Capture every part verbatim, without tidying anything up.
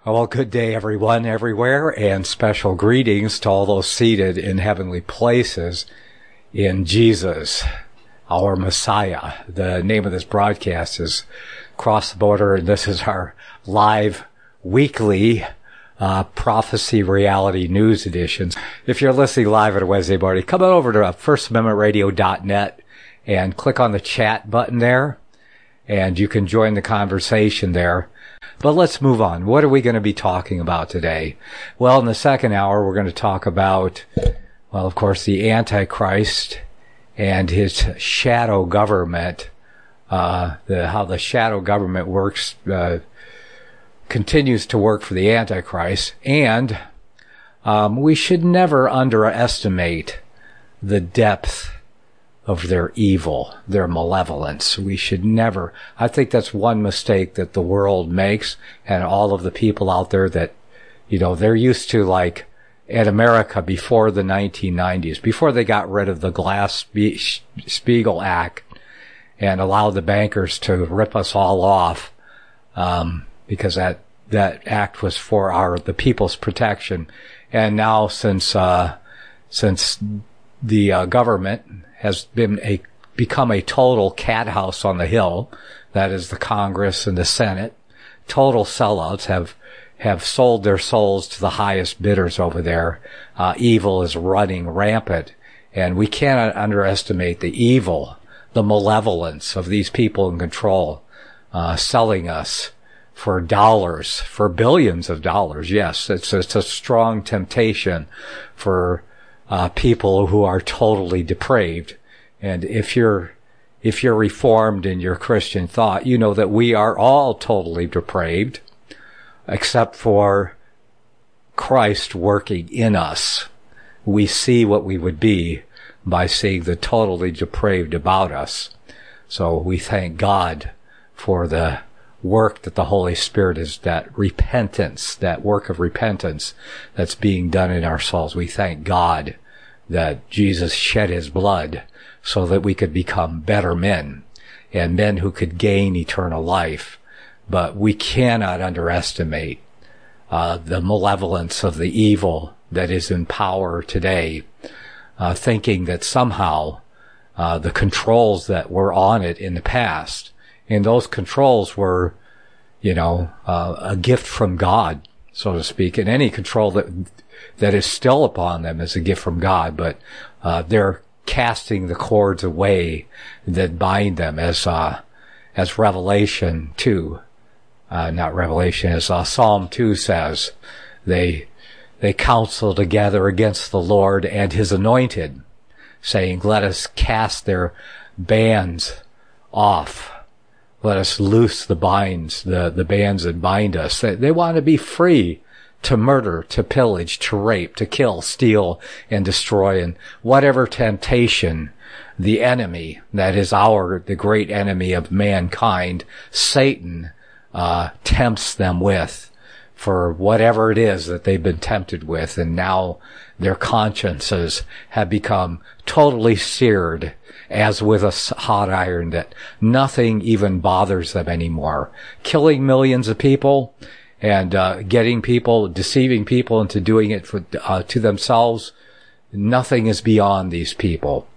Well, good day, everyone, everywhere, and special greetings to all those seated in heavenly places in Jesus, our Messiah. The name of this broadcast is Cross the Border, and this is our live weekly uh, Prophecy Reality News editions. If you're listening live on a Wednesday morning, come on over to first amendment radio dot net and click on the chat button there, and you can join the conversation there. But let's move on. What are we going to be talking about today? Well, in the second hour, we're going to talk about, well, of course, the Antichrist and his shadow government, uh, the, how the shadow government works, uh, continues to work for the Antichrist. And um, we should never underestimate the depth of their evil, their malevolence. We should never. I think that's one mistake that the world makes, and all of the people out there that, you know, they're used to, like, in America before the nineteen nineties, before they got rid of the Glass-Steagall Act and allowed the bankers to rip us all off, um, because that, that act was for our, the people's protection. And now since, uh, since the uh, government has been a become a total cat house on the hill, that is the Congress and the Senate, total sellouts, have have sold their souls to the highest bidders over there. Uh, evil is running rampant, and we cannot underestimate the evil, the malevolence of these people in control, uh, selling us for dollars, for billions of dollars. Yes, it's, it's a strong temptation for Uh, people who are totally depraved. And if you're, if you're reformed in your Christian thought, you know that we are all totally depraved, except for Christ working in us. We see what we would be by seeing the totally depraved about us. So we thank God for the work that the Holy Spirit is, that repentance, that work of repentance that's being done in our souls. We thank God that Jesus shed his blood so that we could become better men, and men who could gain eternal life. But we cannot underestimate uh, the malevolence of the evil that is in power today, uh, thinking that somehow uh, the controls that were on it in the past, and those controls were, you know, uh, a gift from God, so to speak, and any control that that is still upon them is a gift from God, but uh, they're casting the cords away that bind them, as uh, as Revelation two, uh, not Revelation, as uh, Psalm two says, they they counsel together against the Lord and his anointed, saying, let us cast their bands off. Let us loose the binds, the, the bands that bind us. They, they want to be free to murder, to pillage, to rape, to kill, steal, and destroy. And whatever temptation the enemy, that is our, the great enemy of mankind, Satan, uh, tempts them with, for whatever it is that they've been tempted with. And now their consciences have become totally seared as with a hot iron, that nothing even bothers them anymore. Killing millions of people and uh, getting people, deceiving people into doing it for, uh, to themselves, nothing is beyond these people.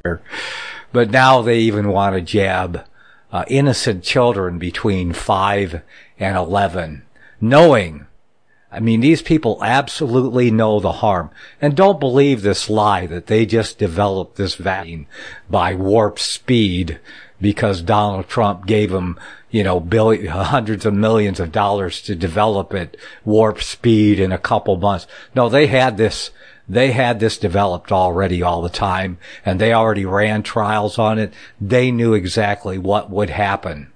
But now they even want to jab uh, innocent children between five and eleven, knowing, I mean, these people absolutely know the harm. And don't believe this lie that they just developed this vaccine by warp speed because Donald Trump gave them, you know, billion, hundreds of millions of dollars to develop it warp speed in a couple months. No, they had this, they had this developed already all the time, and they already ran trials on it. They knew exactly what would happen.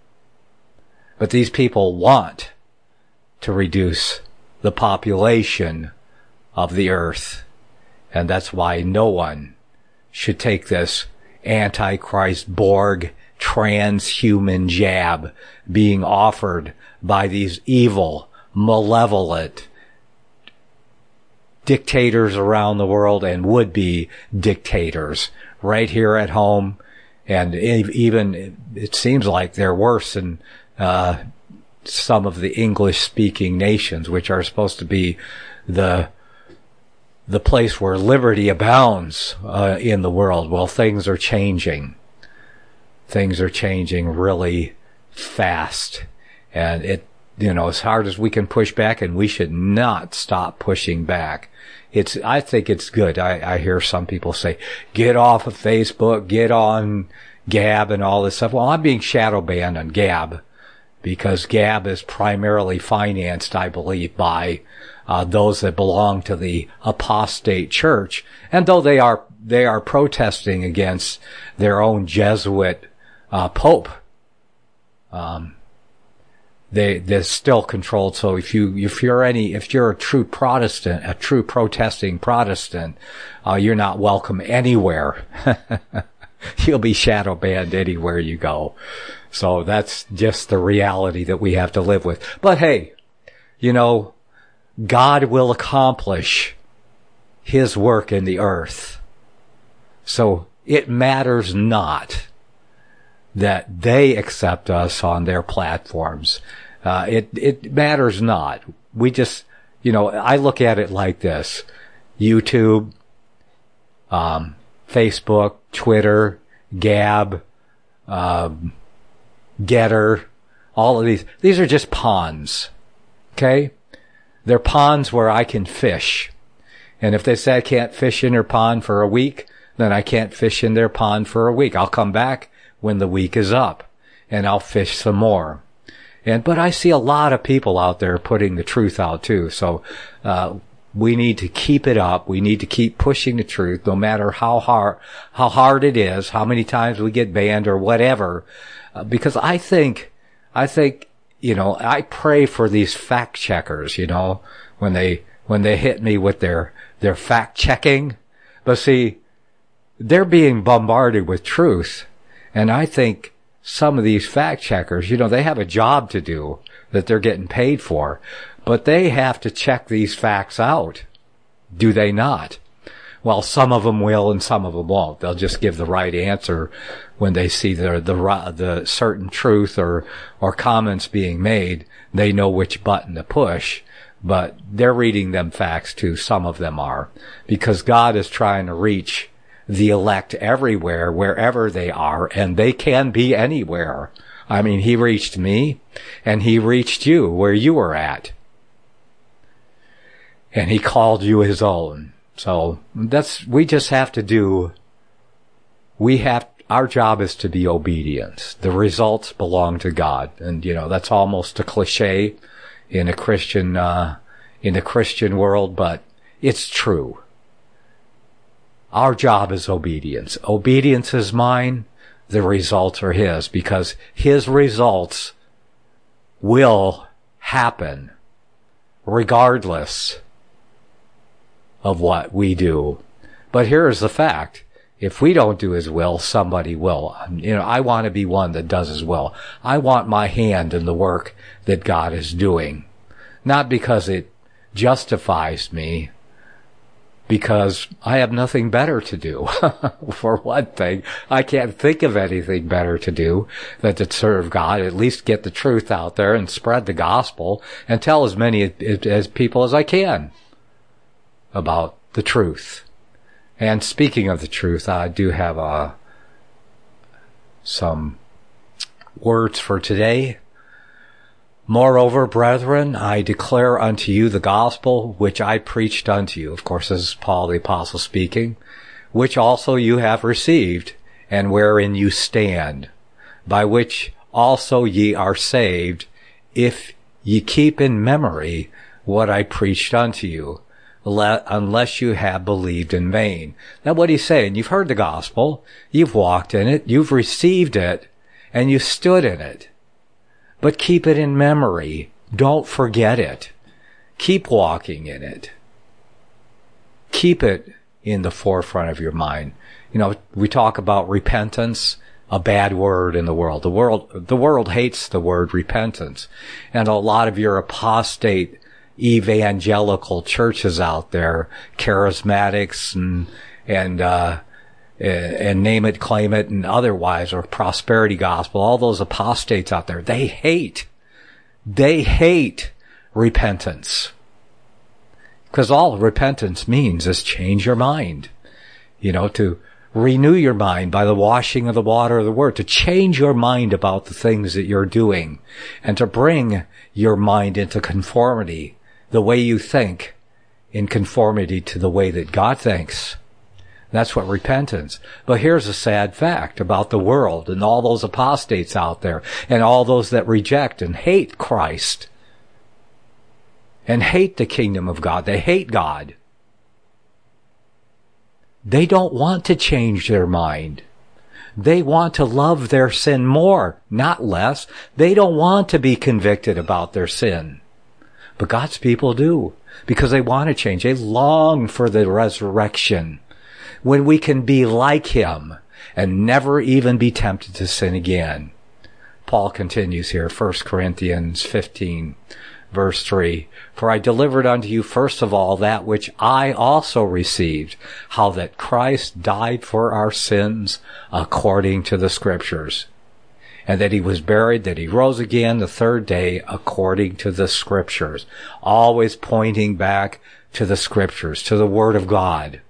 But these people want to reduce the population of the earth. And that's why no one should take this Antichrist Borg transhuman jab being offered by these evil, malevolent dictators around the world and would-be dictators right here at home. And even, it seems like they're worse than, uh, some of the English-speaking nations, which are supposed to be the the place where liberty abounds uh, in the world. Well, things are changing. Things are changing really fast. And it, you know, as hard as we can push back, and we should not stop pushing back. It's, I think it's good. I, I hear some people say, get off of Facebook, get on Gab and all this stuff. Well, I'm being shadow banned on Gab because Gab is primarily financed, I believe, by uh, those that belong to the apostate church. And though they are, they are protesting against their own Jesuit uh, Pope, um, They, they're still controlled. So if you, if you're any, if you're a true Protestant, a true protesting Protestant, uh, you're not welcome anywhere. You'll be shadow banned anywhere you go. So that's just the reality that we have to live with. But hey, you know, God will accomplish His work in the earth. So it matters not that they accept us on their platforms. Uh, it, it matters not. We just, you know, I look at it like this. YouTube, um, Facebook, Twitter, Gab, um, Getter, all of these. These are just ponds. Okay? They're ponds where I can fish. And if they say I can't fish in their pond for a week, then I can't fish in their pond for a week. I'll come back when the week is up, and I'll fish some more. And, but I see a lot of people out there putting the truth out too. So, uh, we need to keep it up. We need to keep pushing the truth, no matter how hard, how hard it is, how many times we get banned or whatever. Uh, because I think, I think, you know, I pray for these fact checkers, you know, when they, when they hit me with their, their fact checking. But see, they're being bombarded with truth. And I think some of these fact checkers, you know, they have a job to do that they're getting paid for, but they have to check these facts out. Do they not? Well, some of them will and some of them won't. They'll just give the right answer when they see the, the, the certain truth or, or comments being made. They know which button to push, but they're reading them facts too. Some of them are, because God is trying to reach the elect everywhere, wherever they are, and they can be anywhere. I mean, He reached me, and He reached you where you were at. And He called you His own. So that's, we just have to do, we have, our job is to be obedient. The results belong to God. And, you know, that's almost a cliche in a Christian, uh, in the Christian world, but it's true. Our job is obedience. Obedience is mine. The results are His, because His results will happen regardless of what we do. But here is the fact. If we don't do His will, somebody will. You know, I want to be one that does His will. I want my hand in the work that God is doing. Not because it justifies me, because I have nothing better to do. For one thing, I can't think of anything better to do than to serve God, at least get the truth out there and spread the gospel and tell as many as people as I can about the truth. And speaking of the truth, I do have uh, some words for today. Moreover, brethren, I declare unto you the gospel which I preached unto you. Of course, this is Paul the apostle speaking. Which also you have received, and wherein you stand, by which also ye are saved, if ye keep in memory what I preached unto you, unless you have believed in vain. Now what he's saying, you've heard the gospel, you've walked in it, you've received it, and you stood in it. But keep it in memory. Don't forget it. Keep walking in it. Keep it in the forefront of your mind. You know, we talk about repentance, a bad word in the world. The world, the world hates the word repentance. And a lot of your apostate evangelical churches out there, charismatics and, and, uh, and name it, claim it, and otherwise, or prosperity gospel, all those apostates out there, they hate They hate repentance. Because all repentance means is change your mind. You know, to renew your mind by the washing of the water of the Word, to change your mind about the things that you're doing, and to bring your mind into conformity, the way you think, in conformity to the way that God thinks. That's what repentance. But here's a sad fact about the world and all those apostates out there and all those that reject and hate Christ and hate the kingdom of God. They hate God. They don't want to change their mind. They want to love their sin more, not less. They don't want to be convicted about their sin. But God's people do, because they want to change. They long for the resurrection, when we can be like Him and never even be tempted to sin again. Paul continues here, First Corinthians fifteen, verse three. For I delivered unto you first of all that which I also received, how that Christ died for our sins according to the Scriptures, and that He was buried, that He rose again the third day according to the Scriptures. Always pointing back to the Scriptures, to the Word of God.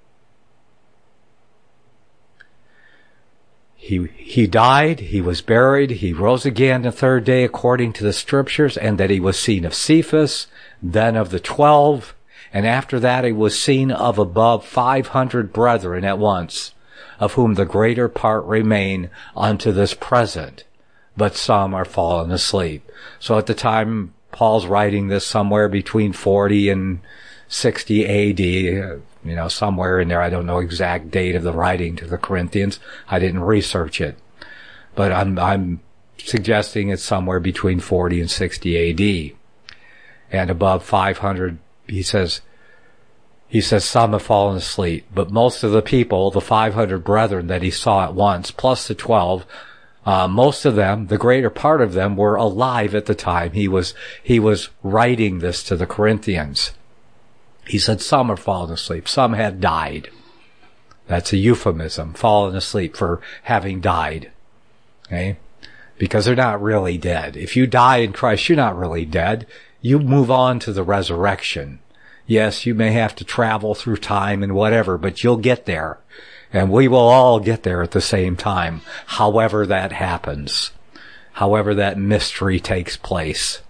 He, he died, He was buried, He rose again the third day according to the Scriptures, and that He was seen of Cephas, then of the twelve, and after that He was seen of above five hundred brethren at once, of whom the greater part remain unto this present, but some are fallen asleep. So at the time Paul's writing this, somewhere between forty and sixty A D, you know, somewhere in there. I don't know exact date of the writing to the Corinthians. I didn't research it. But I'm, I'm suggesting it's somewhere between forty and sixty A D. And above five hundred, he says, he says some have fallen asleep. But most of the people, the five hundred brethren that he saw at once, plus the twelve, uh, most of them, the greater part of them, were alive at the time he was, he was writing this to the Corinthians. He said some are fallen asleep. Some had died. That's a euphemism, fallen asleep, for having died. Okay? Because they're not really dead. If you die in Christ, you're not really dead. You move on to the resurrection. Yes, you may have to travel through time and whatever, but you'll get there. And we will all get there at the same time, however that happens. However that mystery takes place.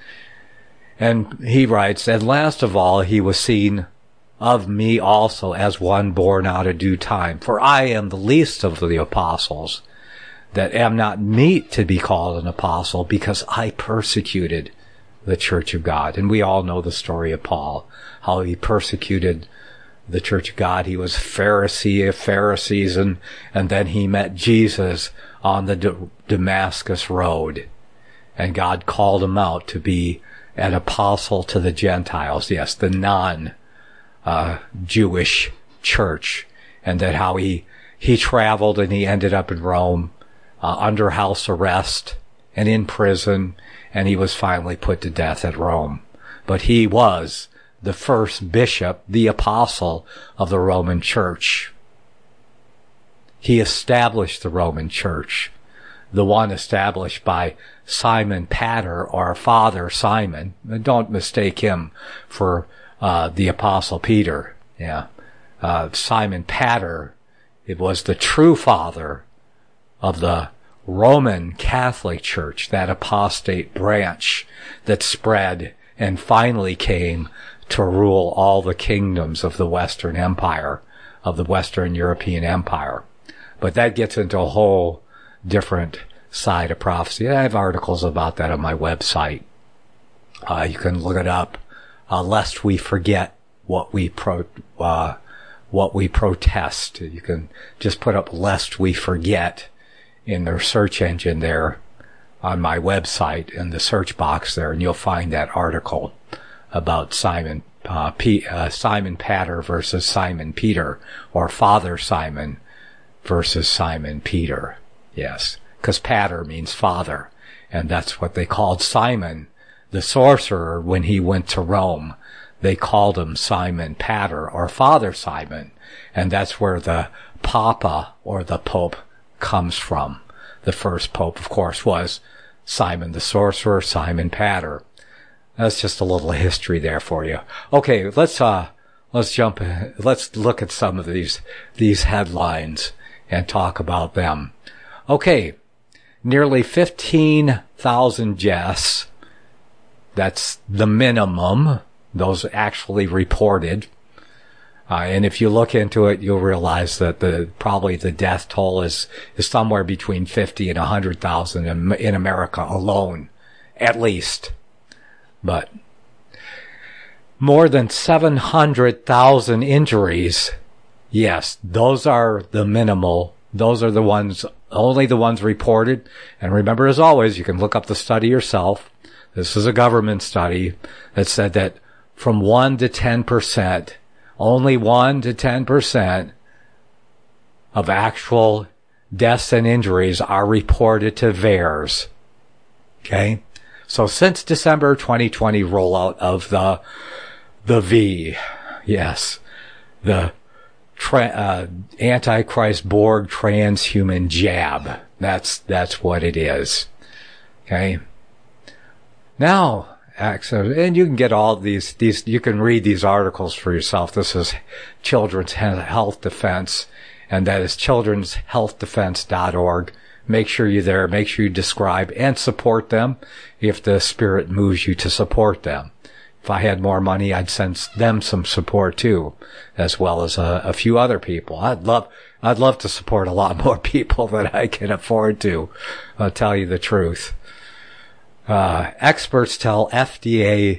And he writes, and last of all, he was seen of me also as one born out of due time. For I am the least of the apostles, that am not meet to be called an apostle, because I persecuted the church of God. And we all know the story of Paul, how he persecuted the church of God. He was Pharisee of Pharisees, and, and then he met Jesus on the D- Damascus road. And God called him out to be an apostle to the Gentiles, yes, the non-Jewish uh, church, and that how he he traveled and he ended up in Rome uh, under house arrest and in prison, and he was finally put to death at Rome. But he was the first bishop, the apostle of the Roman Church. He established the Roman Church, the one established by Simon Pater, or Father Simon. Don't mistake him for uh, the Apostle Peter. Yeah, uh, Simon Pater, it was the true father of the Roman Catholic Church, that apostate branch that spread and finally came to rule all the kingdoms of the Western Empire, of the Western European Empire. But that gets into a whole different side of prophecy. I have articles about that on my website. Uh, you can look it up, uh, lest we forget what we pro, uh, what we protest. You can just put up lest we forget in their search engine there on my website, in the search box there, and you'll find that article about Simon, uh, P, uh, Simon Pater versus Simon Peter, or Father Simon versus Simon Peter. Yes. Because Pater means father, and that's what they called Simon, the sorcerer, when he went to Rome. They called him Simon Pater, or Father Simon, and that's where the Papa, or the Pope, comes from. The first Pope, of course, was Simon the Sorcerer, Simon Patter. That's just a little history there for you. Okay, let's uh let's jump let's look at some of these these headlines and talk about them. Okay, nearly fifteen thousand deaths. That's the minimum. Those actually reported. Uh, and if you look into it, you'll realize that the probably the death toll is is somewhere between fifty and one hundred thousand in, in America alone, at least. But more than seven hundred thousand injuries. Yes, those are the minimal. Those are the ones, only the ones reported. And remember, as always, you can look up the study yourself. This is a government study that said that from one to ten percent, only one to ten percent of actual deaths and injuries are reported to V A E R S. Okay? So since December twenty twenty rollout of the, the V, yes, the tra- uh, Antichrist Borg transhuman jab. That's, that's what it is. Okay? Now, and you can get all these, these, you can read these articles for yourself. This is Children's Health Defense, and that is children's health defense dot org. Make sure you're there. Make sure you describe and support them if the Spirit moves you to support them. If I had more money, I'd send them some support too, as well as a, a few other people. I'd love, I'd love to support a lot more people than I can afford to. I'll tell you the truth. Uh, experts tell F D A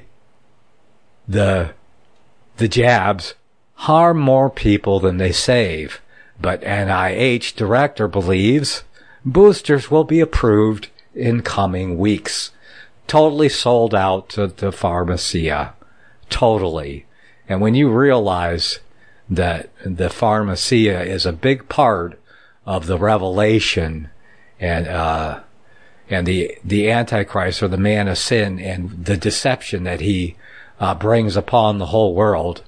the, the jabs harm more people than they save, but N I H director believes boosters will be approved in coming weeks. Totally sold out to the pharmacia. Totally. And when you realize that the pharmacia is a big part of the revelation and, uh, and the, the Antichrist, or the man of sin, and the deception that he uh, brings upon the whole world,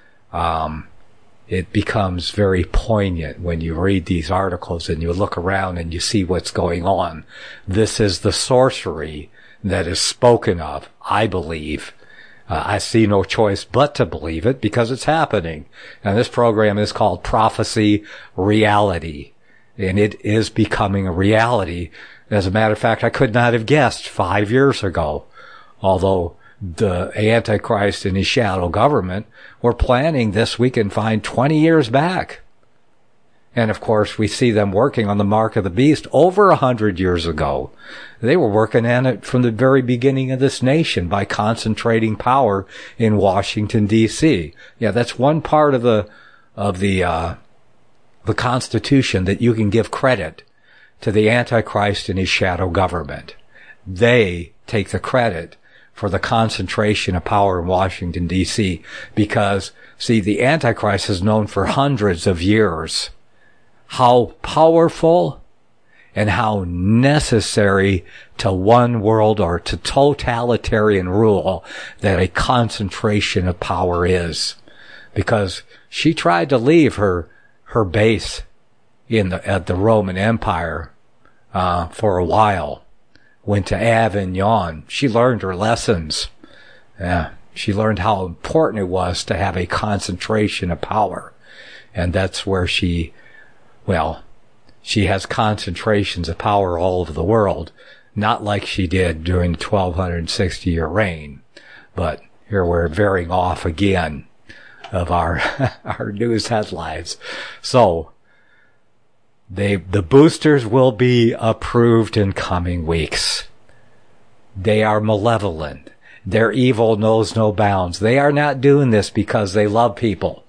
um, it becomes very poignant when you read these articles and you look around and you see what's going on. This is the sorcery that is spoken of, I believe. Uh, I see no choice but to believe it because it's happening. And this program is called Prophecy Reality. And it is becoming a reality. As a matter of fact, I could not have guessed five years ago, although the Antichrist and his shadow government were planning this we can find twenty years back. And of course, we see them working on the mark of the beast over a hundred years ago. They were working on it from the very beginning of this nation by concentrating power in Washington, D C. Yeah, that's one part of the, of the, uh, the Constitution that you can give credit to the Antichrist and his shadow government. They take the credit for the concentration of power in Washington, D C, because, see, the Antichrist is known for hundreds of years how powerful and how necessary to one world or to totalitarian rule that a concentration of power is. Because she tried to leave her her base in the at the Roman Empire uh for a while. Went to Avignon. She learned her lessons. Yeah, she learned how important it was to have a concentration of power. And that's where she, well, she has concentrations of power all over the world, not like she did during the twelve sixty year reign. But here we're veering off again of our our news headlines. So they the boosters will be approved in coming weeks. They are malevolent. Their evil knows no bounds. They are not doing this because they love people.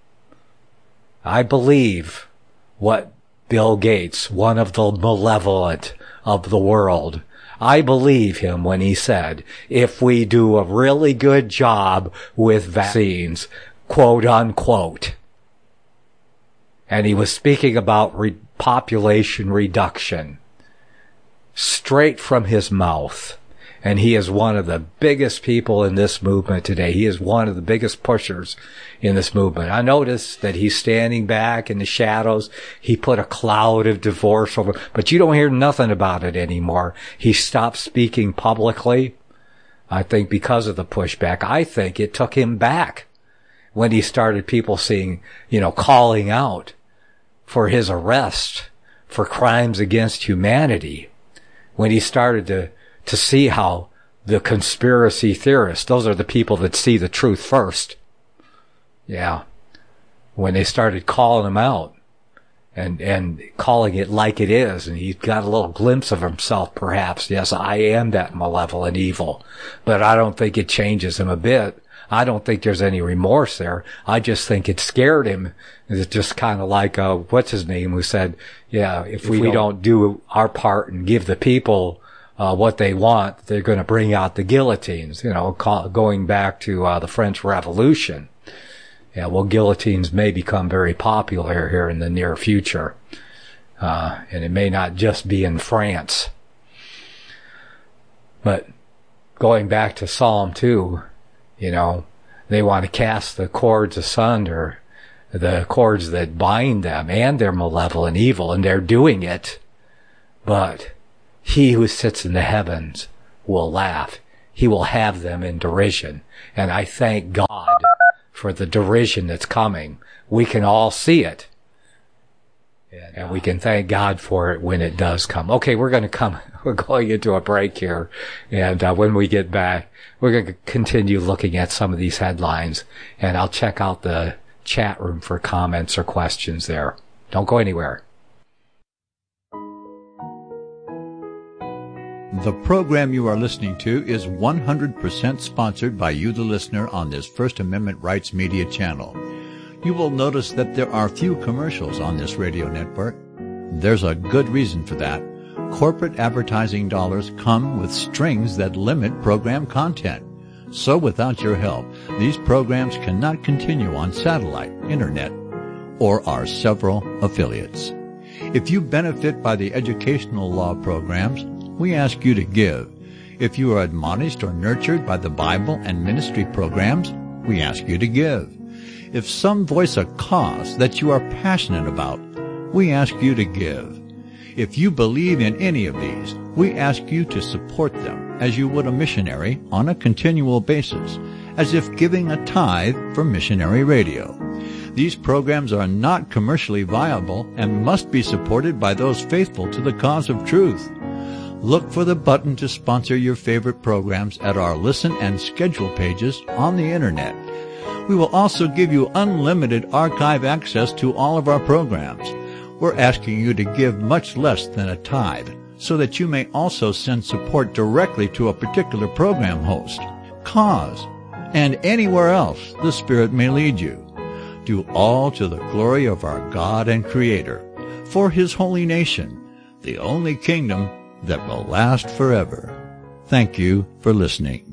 I believe what Bill Gates, one of the malevolent of the world, I believe him when he said, if we do a really good job with vaccines, quote unquote. And he was speaking about re- population reduction straight from his mouth. And he is one of the biggest people in this movement today. He is one of the biggest pushers in this movement. I notice that he's standing back in the shadows. He put a cloud of divorce over, but you don't hear nothing about it anymore. He stopped speaking publicly. I think because of the pushback. I think it took him back when he started people seeing, you know, calling out for his arrest for crimes against humanity. When he started to to see how the conspiracy theorists, those are the people that see the truth first. Yeah. When they started calling him out and, and calling it like it is, and he got a little glimpse of himself perhaps. Yes, I am that malevolent evil, but I don't think it changes him a bit. I don't think there's any remorse there. I just think it scared him. It's just kind of like, uh, what's his name, who said, yeah, if, if we, we don't, don't do our part and give the people Uh, what they want, they're going to bring out the guillotines, you know, call, going back to uh, the French Revolution. Yeah, well, guillotines may become very popular here in the near future. Uh, and it may not just be in France. But going back to Psalm two, you know, they want to cast the cords asunder, the cords that bind them and their malevolent evil, and they're doing it. But he who sits in the heavens will laugh. He will have them in derision. And I thank God for the derision that's coming. We can all see it. And, and we can thank God for it when it does come. Okay, we're going to come, we're going into a break here. And uh, when we get back, we're going to continue looking at some of these headlines. And I'll check out the chat room for comments or questions there. Don't go anywhere. The program you are listening to is one hundred percent sponsored by you, the listener, on this First Amendment Rights Media channel. You will notice that there are few commercials on this radio network. There's a good reason for that. Corporate advertising dollars come with strings that limit program content. So without your help, these programs cannot continue on satellite, internet, or our several affiliates. If you benefit by the educational law programs, we ask you to give. If you are admonished or nurtured by the Bible and ministry programs, we ask you to give. If some voice a cause that you are passionate about, we ask you to give. If you believe in any of these, we ask you to support them as you would a missionary on a continual basis, as if giving a tithe for missionary radio. These programs are not commercially viable and must be supported by those faithful to the cause of truth. Look for the button to sponsor your favorite programs at our listen and schedule pages on the internet. We will also give you unlimited archive access to all of our programs. We're asking you to give much less than a tithe so that you may also send support directly to a particular program host, cause, and anywhere else the Spirit may lead you. Do all to the glory of our God and Creator, for His holy nation, the only kingdom that will last forever. Thank you for listening.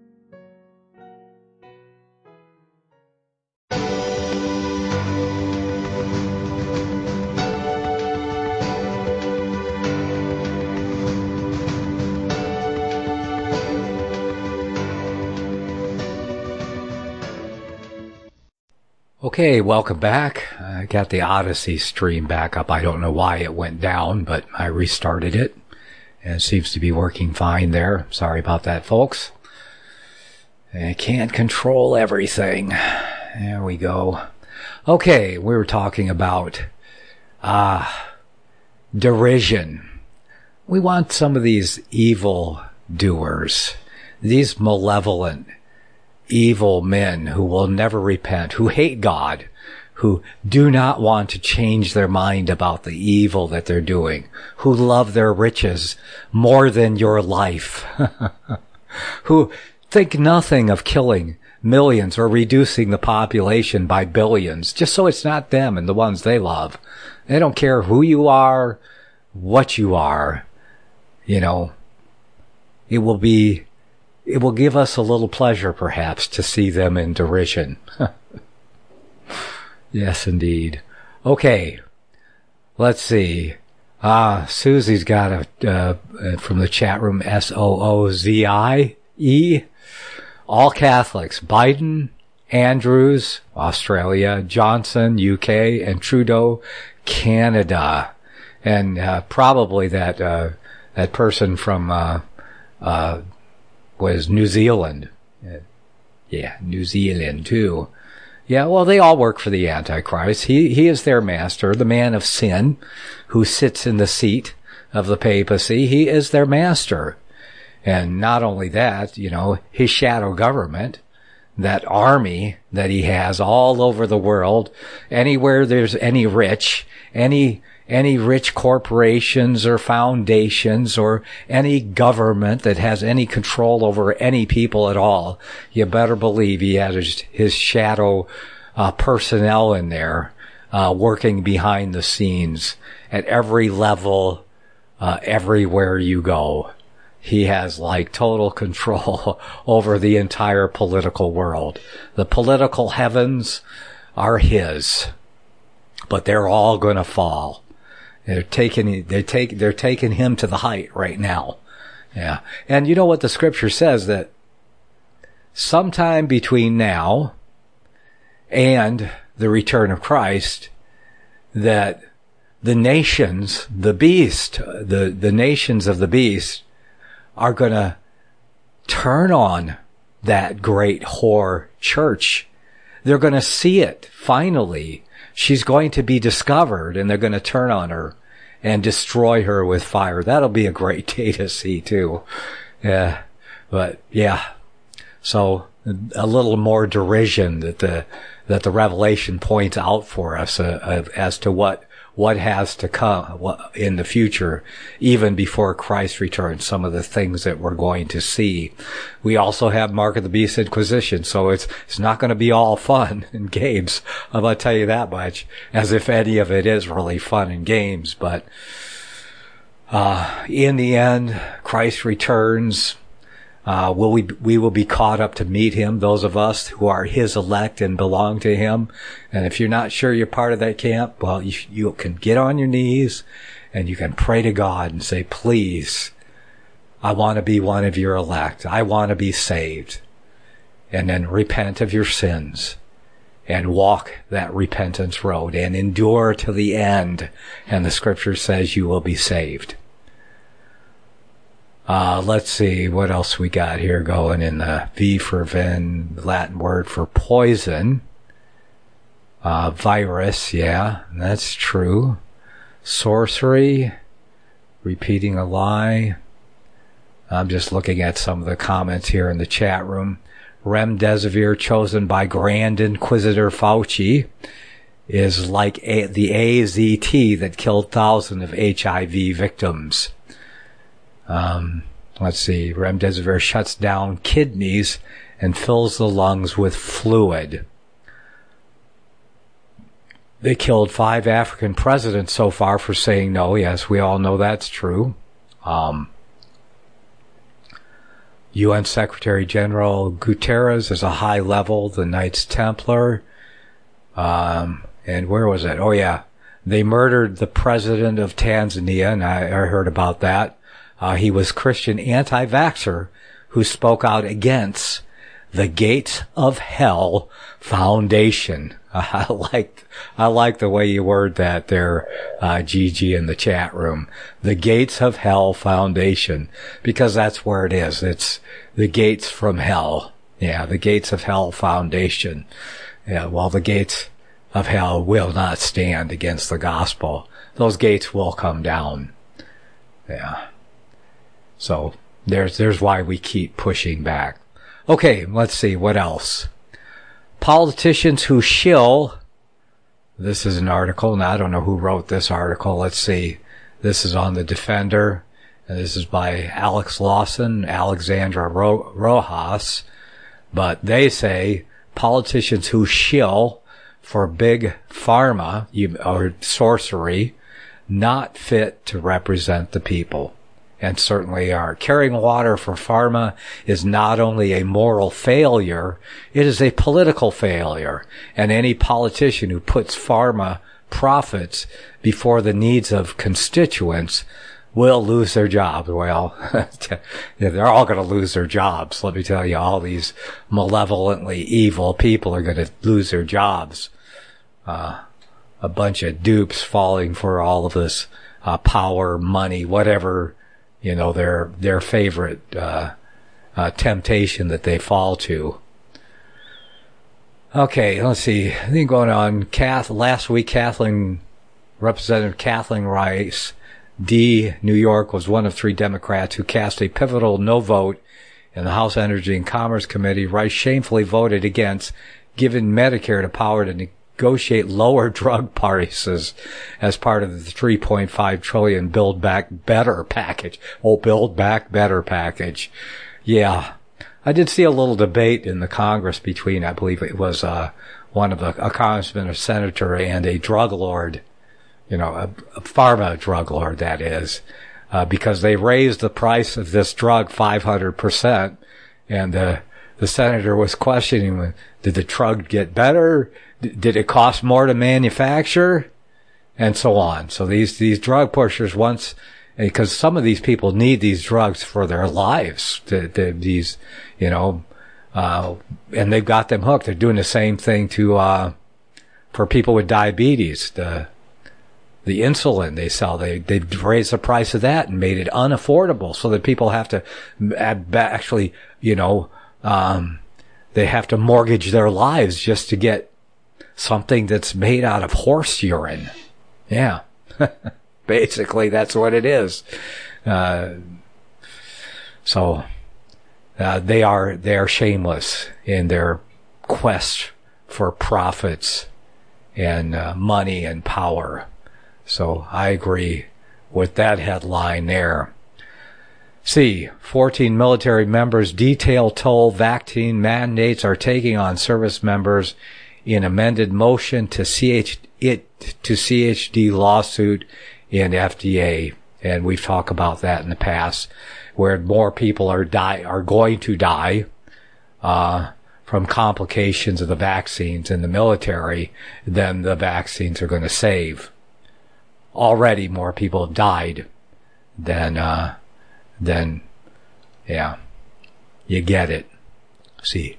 Okay, welcome back. I got the Odyssey stream back up. I don't know why it went down, but I restarted it. And it seems to be working fine there. Sorry about that, folks. I can't control everything. There we go. Okay, we were talking about uh, derision. We want some of these evil doers, these malevolent, evil men who will never repent, who hate God, who do not want to change their mind about the evil that they're doing, who love their riches more than your life, who think nothing of killing millions or reducing the population by billions, just so it's not them and the ones they love. They don't care who you are, what you are. You know, it will be, it will give us a little pleasure, perhaps, to see them in derision. Yes, indeed. Okay, let's see. Ah, Susie's got a, uh, from the chat room, S O O Z I E. All Catholics, Biden, Andrews, Australia, Johnson, U K, and Trudeau, Canada. And, uh, probably that, uh, that person from, uh, uh, was New Zealand. Yeah, New Zealand too. Yeah, well, they all work for the Antichrist. He, he is their master, the man of sin, who sits in the seat of the papacy. He is their master. And not only that, you know, his shadow government, that army that he has all over the world, anywhere there's any rich, any, any rich corporations or foundations or any government that has any control over any people at all, you better believe he has his, his shadow uh, personnel in there uh, working behind the scenes at every level, uh, everywhere you go. He has like total control over the entire political world. The political heavens are his, but they're all going to fall. They're taking, they take, they're taking him to the height right now. Yeah. And you know what the scripture says, that sometime between now and the return of Christ, that the nations, the beast, the, the nations of the beast are going to turn on that great whore church. They're going to see it finally. She's going to be discovered, and they're going to turn on her and destroy her with fire. That'll be a great day to see too. Yeah. But yeah. So a little more derision that the, that the Revelation points out for us uh, as to what, what has to come in the future, even before Christ returns, some of the things that we're going to see. We also have Mark of the Beast Inquisition, so it's, it's not going to be all fun and games. I'm going to tell you that much, as if any of it is really fun and games. But, uh, in the end, Christ returns. Uh, will we, we will be caught up to meet him, those of us who are his elect and belong to him. And if you're not sure you're part of that camp, well, you, you can get on your knees and you can pray to God and say, please, I want to be one of your elect. I want to be saved. And then repent of your sins and walk that repentance road and endure to the end. And the scripture says you will be saved. Uh, let's see what else we got here going in the V for Ven, Latin word for poison. Uh, virus, yeah, that's true. Sorcery, repeating a lie. I'm just looking at some of the comments here in the chat room. Remdesivir, chosen by Grand Inquisitor Fauci, is like a, the A Z T that killed thousands of H I V victims. Um, let's see. Remdesivir shuts down kidneys and fills the lungs with fluid. They killed five African presidents so far for saying no. Yes, we all know that's true. Um, U N Secretary General Guterres is a high level, the Knights Templar. Um, and where was it? Oh yeah. They murdered the president of Tanzania, and I, I heard about that. Uh, he was Christian anti-vaxxer who spoke out against the Gates of Hell Foundation. I like, I like the way you word that there, uh, Gigi in the chat room. The Gates of Hell Foundation, because that's where it is. It's the gates from hell. Yeah, the Gates of Hell Foundation. Yeah, well, the gates of hell will not stand against the gospel. Those gates will come down. Yeah. So there's, there's why we keep pushing back. Okay, let's see what else. Politicians who shill. This is an article, and I don't know who wrote this article. Let's see. This is on the Defender, and this is by Alex Lawson, Alexandra Ro- Rojas. But they say politicians who shill for big pharma or sorcery, not fit to represent the people. And certainly are. Carrying water for pharma is not only a moral failure, it is a political failure. And any politician who puts pharma profits before the needs of constituents will lose their jobs. Well, they're all going to lose their jobs. Let me tell you, all these malevolently evil people are going to lose their jobs. Uh, a bunch of dupes falling for all of this uh, power, money, whatever, you know, their their favorite uh, uh, temptation that they fall to. Okay, let's see. I think going on. Kath, last week, Kathleen, Representative Kathleen Rice, D. New York, was one of three Democrats who cast a pivotal no vote in the House Energy and Commerce Committee. Rice shamefully voted against giving Medicare the power to negotiate lower drug prices as part of the three point five trillion dollars Build Back Better package. Oh, Build Back Better package. Yeah. I did see a little debate in the Congress between, I believe it was uh one of the, a congressman, a senator, and a drug lord, you know, a, a pharma drug lord, that is, uh, because they raised the price of this drug five hundred percent, and uh, the senator was questioning, did the drug get better? D- did it cost more to manufacture? And so on. So these, these drug pushers, once, because some of these people need these drugs for their lives, the, the, these, you know, uh, and they've got them hooked. They're doing the same thing to, uh, for people with diabetes, the, the insulin they sell. They, they've raised the price of that and made it unaffordable so that people have to actually, you know, um, they have to mortgage their lives just to get something that's made out of horse urine. Yeah. Basically, that's what it is. Uh, so, uh, they are, they are shameless in their quest for profits and uh, money and power. So I agree with that headline there. C. fourteen military members detail toll vaccine mandates are taking on service members in amended motion to C H it to C H D lawsuit in F D A. And we've talked about that in the past, where more people are die are going to die uh from complications of the vaccines in the military than the vaccines are going to save. Already more people have died than, uh, than, yeah, you get it. See.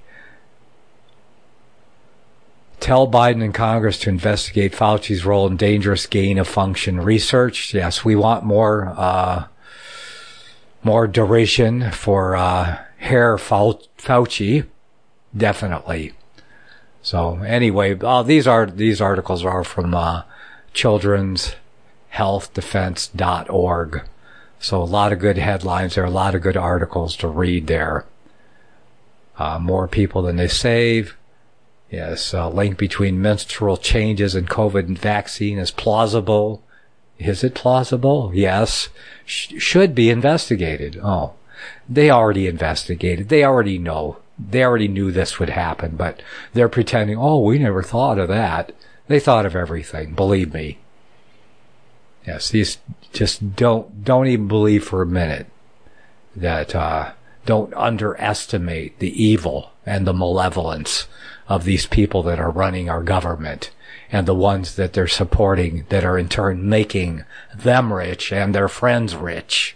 Tell Biden and Congress to investigate Fauci's role in dangerous gain-of-function research. Yes, we want more, uh, more derision for, uh, Herr Fauci. Definitely. So anyway, uh, these are, these articles are from, uh, children's health defense dot org. So a lot of good headlines there, a lot of good articles to read there. Uh, more people than they save. Yes, a link between menstrual changes and COVID vaccine is plausible. Is it plausible? Yes. Sh- should be investigated. Oh, they already investigated. They already know. They already knew this would happen, but they're pretending, oh, we never thought of that. They thought of everything, believe me. Yes, these just don't, don't even believe for a minute that, uh, don't underestimate the evil and the malevolence of these people that are running our government and the ones that they're supporting that are in turn making them rich and their friends rich.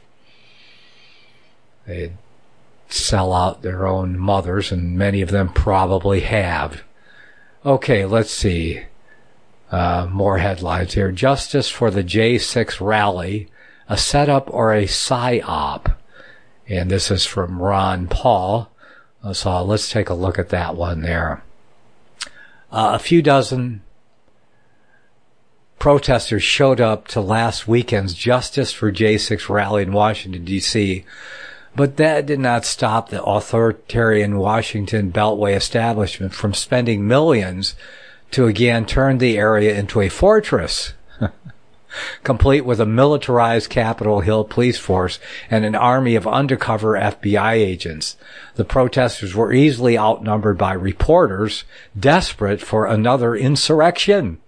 They sell out their own mothers, and many of them probably have. Okay, let's see. Uh, more headlines here. Justice for the J six rally, a setup or a psyop. And this is from Ron Paul. So let's take a look at that one there. Uh, a few dozen protesters showed up to last weekend's Justice for J six rally in Washington, D C, but that did not stop the authoritarian Washington Beltway establishment from spending millions to again turn the area into a fortress, complete with a militarized Capitol Hill police force and an army of undercover F B I agents. The protesters were easily outnumbered by reporters desperate for another insurrection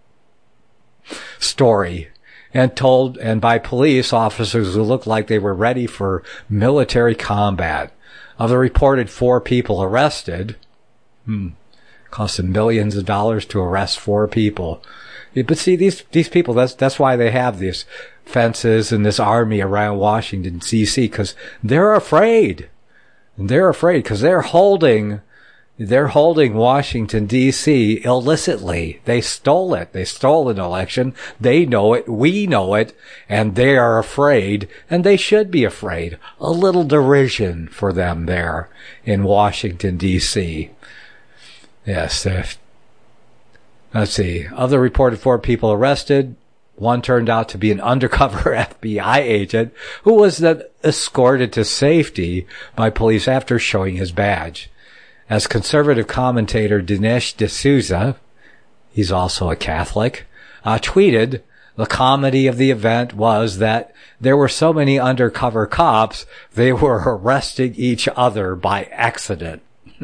story, and told and by police officers who looked like they were ready for military combat. Of the reported four people arrested, hmm, Cost them millions of dollars to arrest four people. But see, these these people, that's that's why they have these fences and this army around Washington, D C, because they're afraid. They're afraid because they're holding, they're holding Washington, D C illicitly. They stole it. They stole an election. They know it. We know it. And they are afraid. And they should be afraid. A little derision for them there in Washington, D C Yes. Uh, let's see. Of the reported four people arrested, one turned out to be an undercover F B I agent who was then escorted to safety by police after showing his badge. As conservative commentator Dinesh D'Souza, he's also a Catholic, uh, tweeted, the comedy of the event was that there were so many undercover cops, they were arresting each other by accident.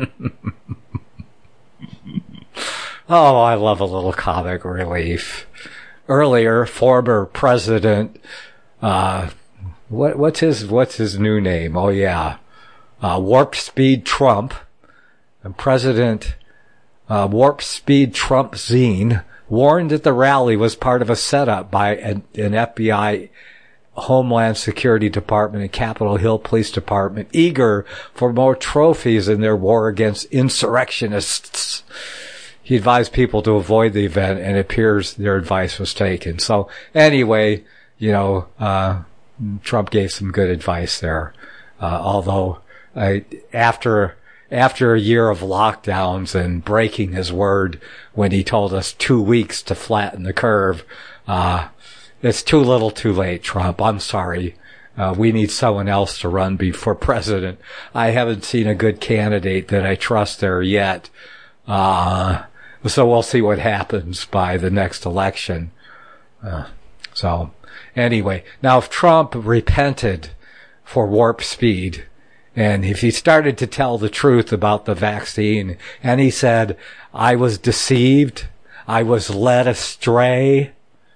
Oh, I love a little comic relief. Earlier, former president, uh, what, what's his, what's his new name? Oh yeah, uh, Warp Speed Trump, and President, uh, Warp Speed Trump Zine warned that the rally was part of a setup by an, an F B I, Homeland Security Department, and Capitol Hill Police Department, eager for more trophies in their war against insurrectionists. He advised people to avoid the event, and it appears their advice was taken. So anyway, you know, uh, Trump gave some good advice there. Uh, although, uh, after, after a year of lockdowns and breaking his word when he told us two weeks to flatten the curve, uh, it's too little too late, Trump. I'm sorry. Uh, we need someone else to run before president. I haven't seen a good candidate that I trust there yet. Uh, So we'll see what happens by the next election. Uh, so anyway, now if Trump repented for warp speed, and if he started to tell the truth about the vaccine, and he said, I was deceived, I was led astray,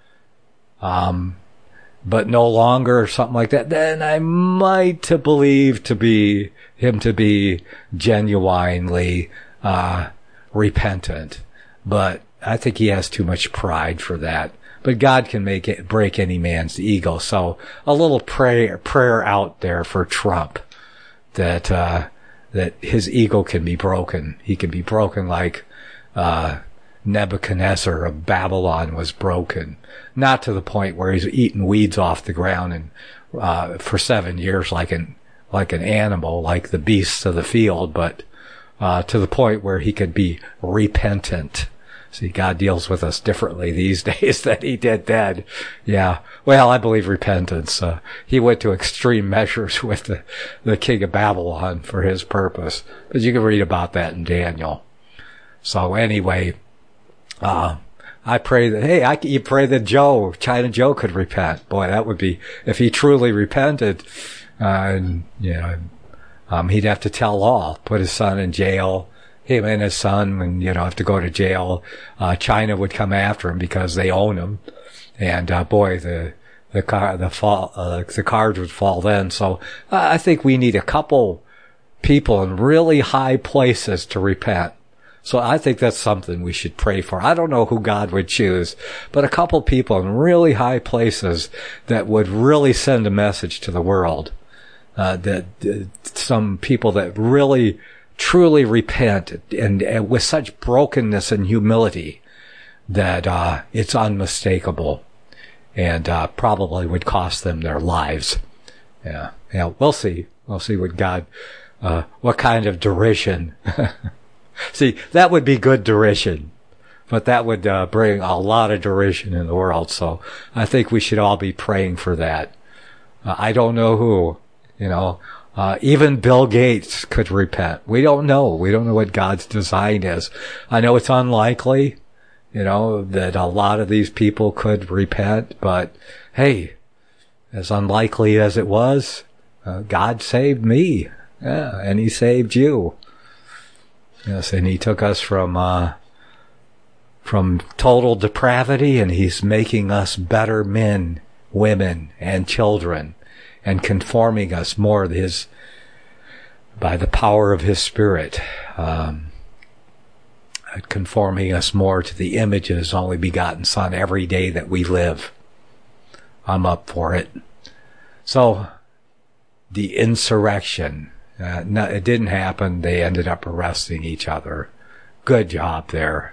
um, but no longer, or something like that, then I might believe to be him to be genuinely uh repentant. But I think he has too much pride for that. But God can make it break any man's ego. So a little prayer prayer out there for Trump that uh that his ego can be broken. He can be broken like uh Nebuchadnezzar of Babylon was broken. Not to the point where he's eating weeds off the ground and uh for seven years like an like an animal, like the beasts of the field, but uh to the point where he could be repentant. See, God deals with us differently these days than he did then. Yeah. Well, I believe repentance. Uh, he went to extreme measures with the, the king of Babylon for his purpose. But you can read about that in Daniel. So anyway, uh, I pray that, hey, I, you pray that Joe, China Joe could repent. Boy, that would be, if he truly repented, uh, you know, um, he'd have to tell all, put his son in jail, him and his son, and, you know, have to go to jail. Uh, China would come after him because they own him. And, uh, boy, the, the car, the fall, uh, the cards would fall then. So uh, I think we need a couple people in really high places to repent. So I think that's something we should pray for. I don't know who God would choose, but a couple people in really high places that would really send a message to the world. Uh, that, uh, some people that really, truly repent and, and with such brokenness and humility that uh it's unmistakable and uh probably would cost them their lives. Yeah. Yeah, we'll see. We'll see what God uh what kind of derision. See, that would be good derision. But that would uh bring a lot of derision in the world. So I think we should all be praying for that. Uh, I don't know who, you know, Uh, even Bill Gates could repent. We don't know. We don't know what God's design is. I know it's unlikely, you know, that a lot of these people could repent, but hey, as unlikely as it was, uh, God saved me. Yeah, and he saved you. Yes, and he took us from, uh, from total depravity, and he's making us better men, women, and children, and conforming us more to his, by the power of his Spirit. Um, conforming us more to the image of his only begotten Son every day that we live. I'm up for it. So, the insurrection. Uh, no, it didn't happen. They ended up arresting each other. Good job there.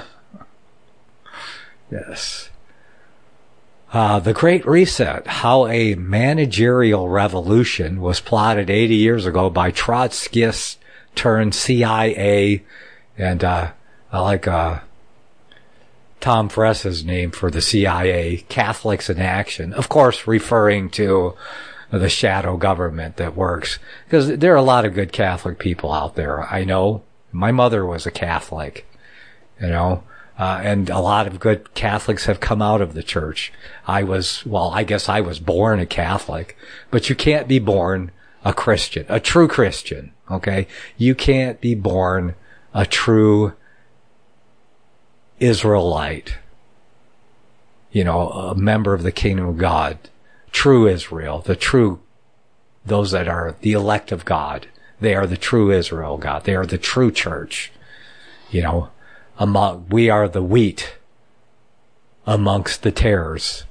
Yes. Uh, the Great Reset, how a managerial revolution was plotted eighty years ago by Trotskyists turned C I A, and uh, I like uh, Tom Fress's name for the C I A, Catholics in Action, of course referring to the shadow government that works, because there are a lot of good Catholic people out there. I know my mother was a Catholic, you know. Uh, and a lot of good Catholics have come out of the church. I was, well, I guess I was born a Catholic, but you can't be born a Christian, a true Christian, okay? You can't be born a true Israelite, you know, a member of the kingdom of God, true Israel, the true, those that are the elect of God. They are the true Israel God. They are the true church, you know. Among, we are the wheat amongst the tares,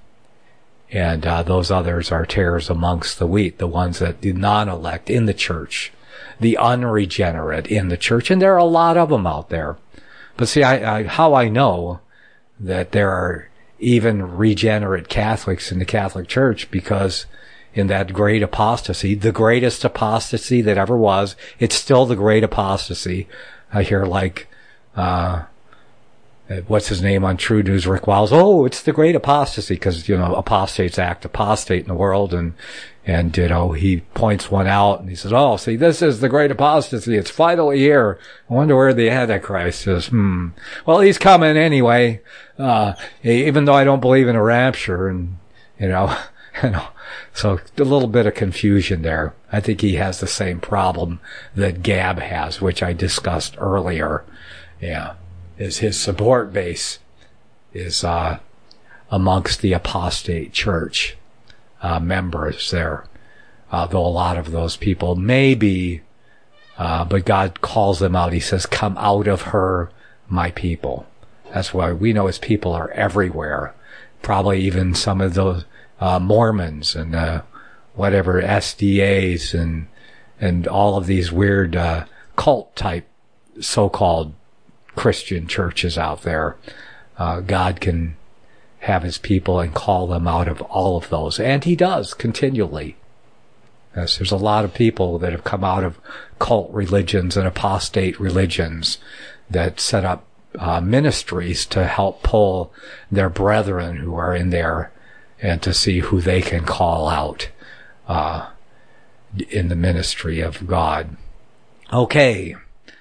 and uh, those others are tares amongst the wheat, the ones that do non-elect in the church, the unregenerate in the church, and there are a lot of them out there. But see, I, I, how I know that there are even regenerate Catholics in the Catholic Church, because in that great apostasy, the greatest apostasy that ever was, it's still the great apostasy. I hear like, uh, what's his name on True News, Rick Wiles, oh, it's the great apostasy, because, you know, apostates act apostate in the world, and, and, you know, he points one out, and he says, oh, see, this is the great apostasy, it's finally here. I wonder where the Antichrist is. Hmm. Well, he's coming anyway, uh, even though I don't believe in a rapture, and, you know, you know, so a little bit of confusion there. I think he has the same problem that Gab has, which I discussed earlier. Yeah. Is his support base is uh, amongst the apostate church uh, members there. Uh, though a lot of those people may be, uh, but God calls them out. He says, come out of her, my people. That's why we know his people are everywhere. Probably even some of those uh, Mormons and uh, whatever S D As and and all of these weird uh, cult type so-called Christian churches out there. Uh, God can have his people and call them out of all of those. And he does continually. Yes, there's a lot of people that have come out of cult religions and apostate religions that set up uh, ministries to help pull their brethren who are in there and to see who they can call out uh, in the ministry of God. Okay.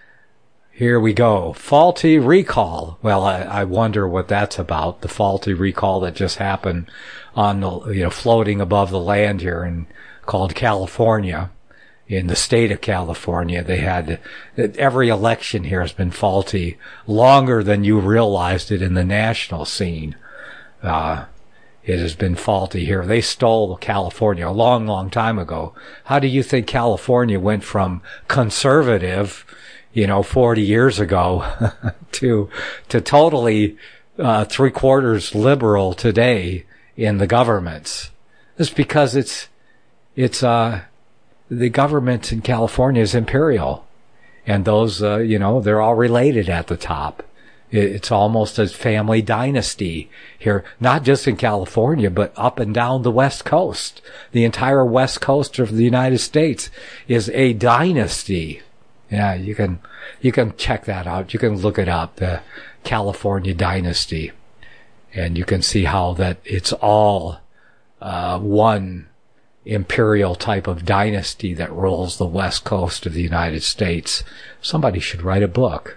Here we go. Faulty recall. Well, I, I wonder what that's about. The faulty recall that just happened on the, you know, floating above the land here and called California. In the state of California, they had, every election here has been faulty longer than you realized it in the national scene. Uh, it has been faulty here. They stole California a long, long time ago. How do you think California went from conservative, you know, forty years ago to, to totally, uh, three quarters liberal today in the governments? It's because it's, it's, uh, the government in California is imperial. And those, uh, you know, they're all related at the top. It's almost a family dynasty here, not just in California, but up and down the West Coast. The entire West Coast of the United States is a dynasty. Yeah, you can, you can check that out. You can look it up, the California dynasty. And you can see how that it's all, uh, one imperial type of dynasty that rules the West Coast of the United States. Somebody should write a book.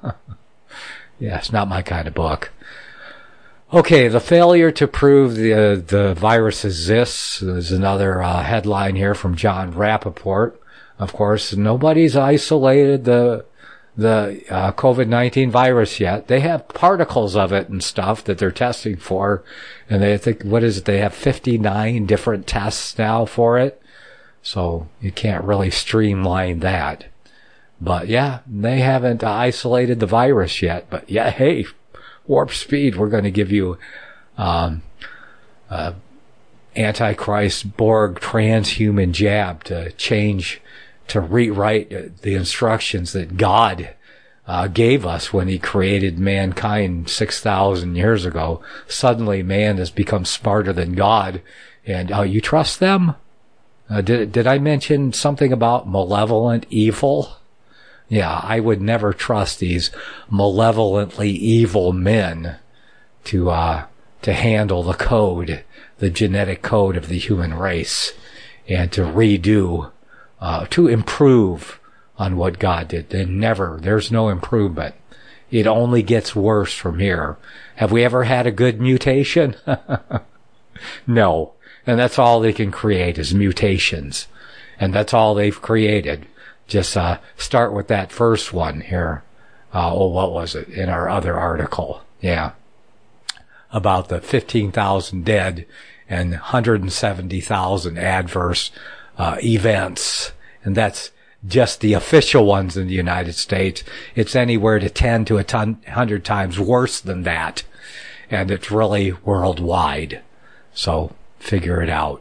Yeah, it's not my kind of book. Okay, the failure to prove the, uh, the virus exists is another, uh, headline here from John Rappaport. Of course, nobody's isolated the the uh, COVID nineteen virus yet. They have particles of it and stuff that they're testing for, and they think, what is it? They have fifty-nine different tests now for it, so you can't really streamline that. But yeah, they haven't isolated the virus yet. But yeah, hey, warp speed, we're going to give you um, uh, Antichrist Borg transhuman jab to change, to rewrite the instructions that God uh, gave us when he created mankind six thousand years ago. Suddenly man has become smarter than God. And uh, you trust them? Uh, did, did I mention something about malevolent evil? Yeah, I would never trust these malevolently evil men to, uh, to handle the code, the genetic code of the human race, and to redo, uh, to improve on what God did. They never, there's no improvement. It only gets worse from here. Have we ever had a good mutation? No. And that's all they can create is mutations. And that's all they've created. Just, uh, start with that first one here. Uh, oh, what was it? In our other article. Yeah. About the fifteen thousand dead and one hundred seventy thousand adverse, uh, events. And that's just the official ones in the United States. It's anywhere to ten to a ton, hundred times worse than that. And it's really worldwide. So, figure it out.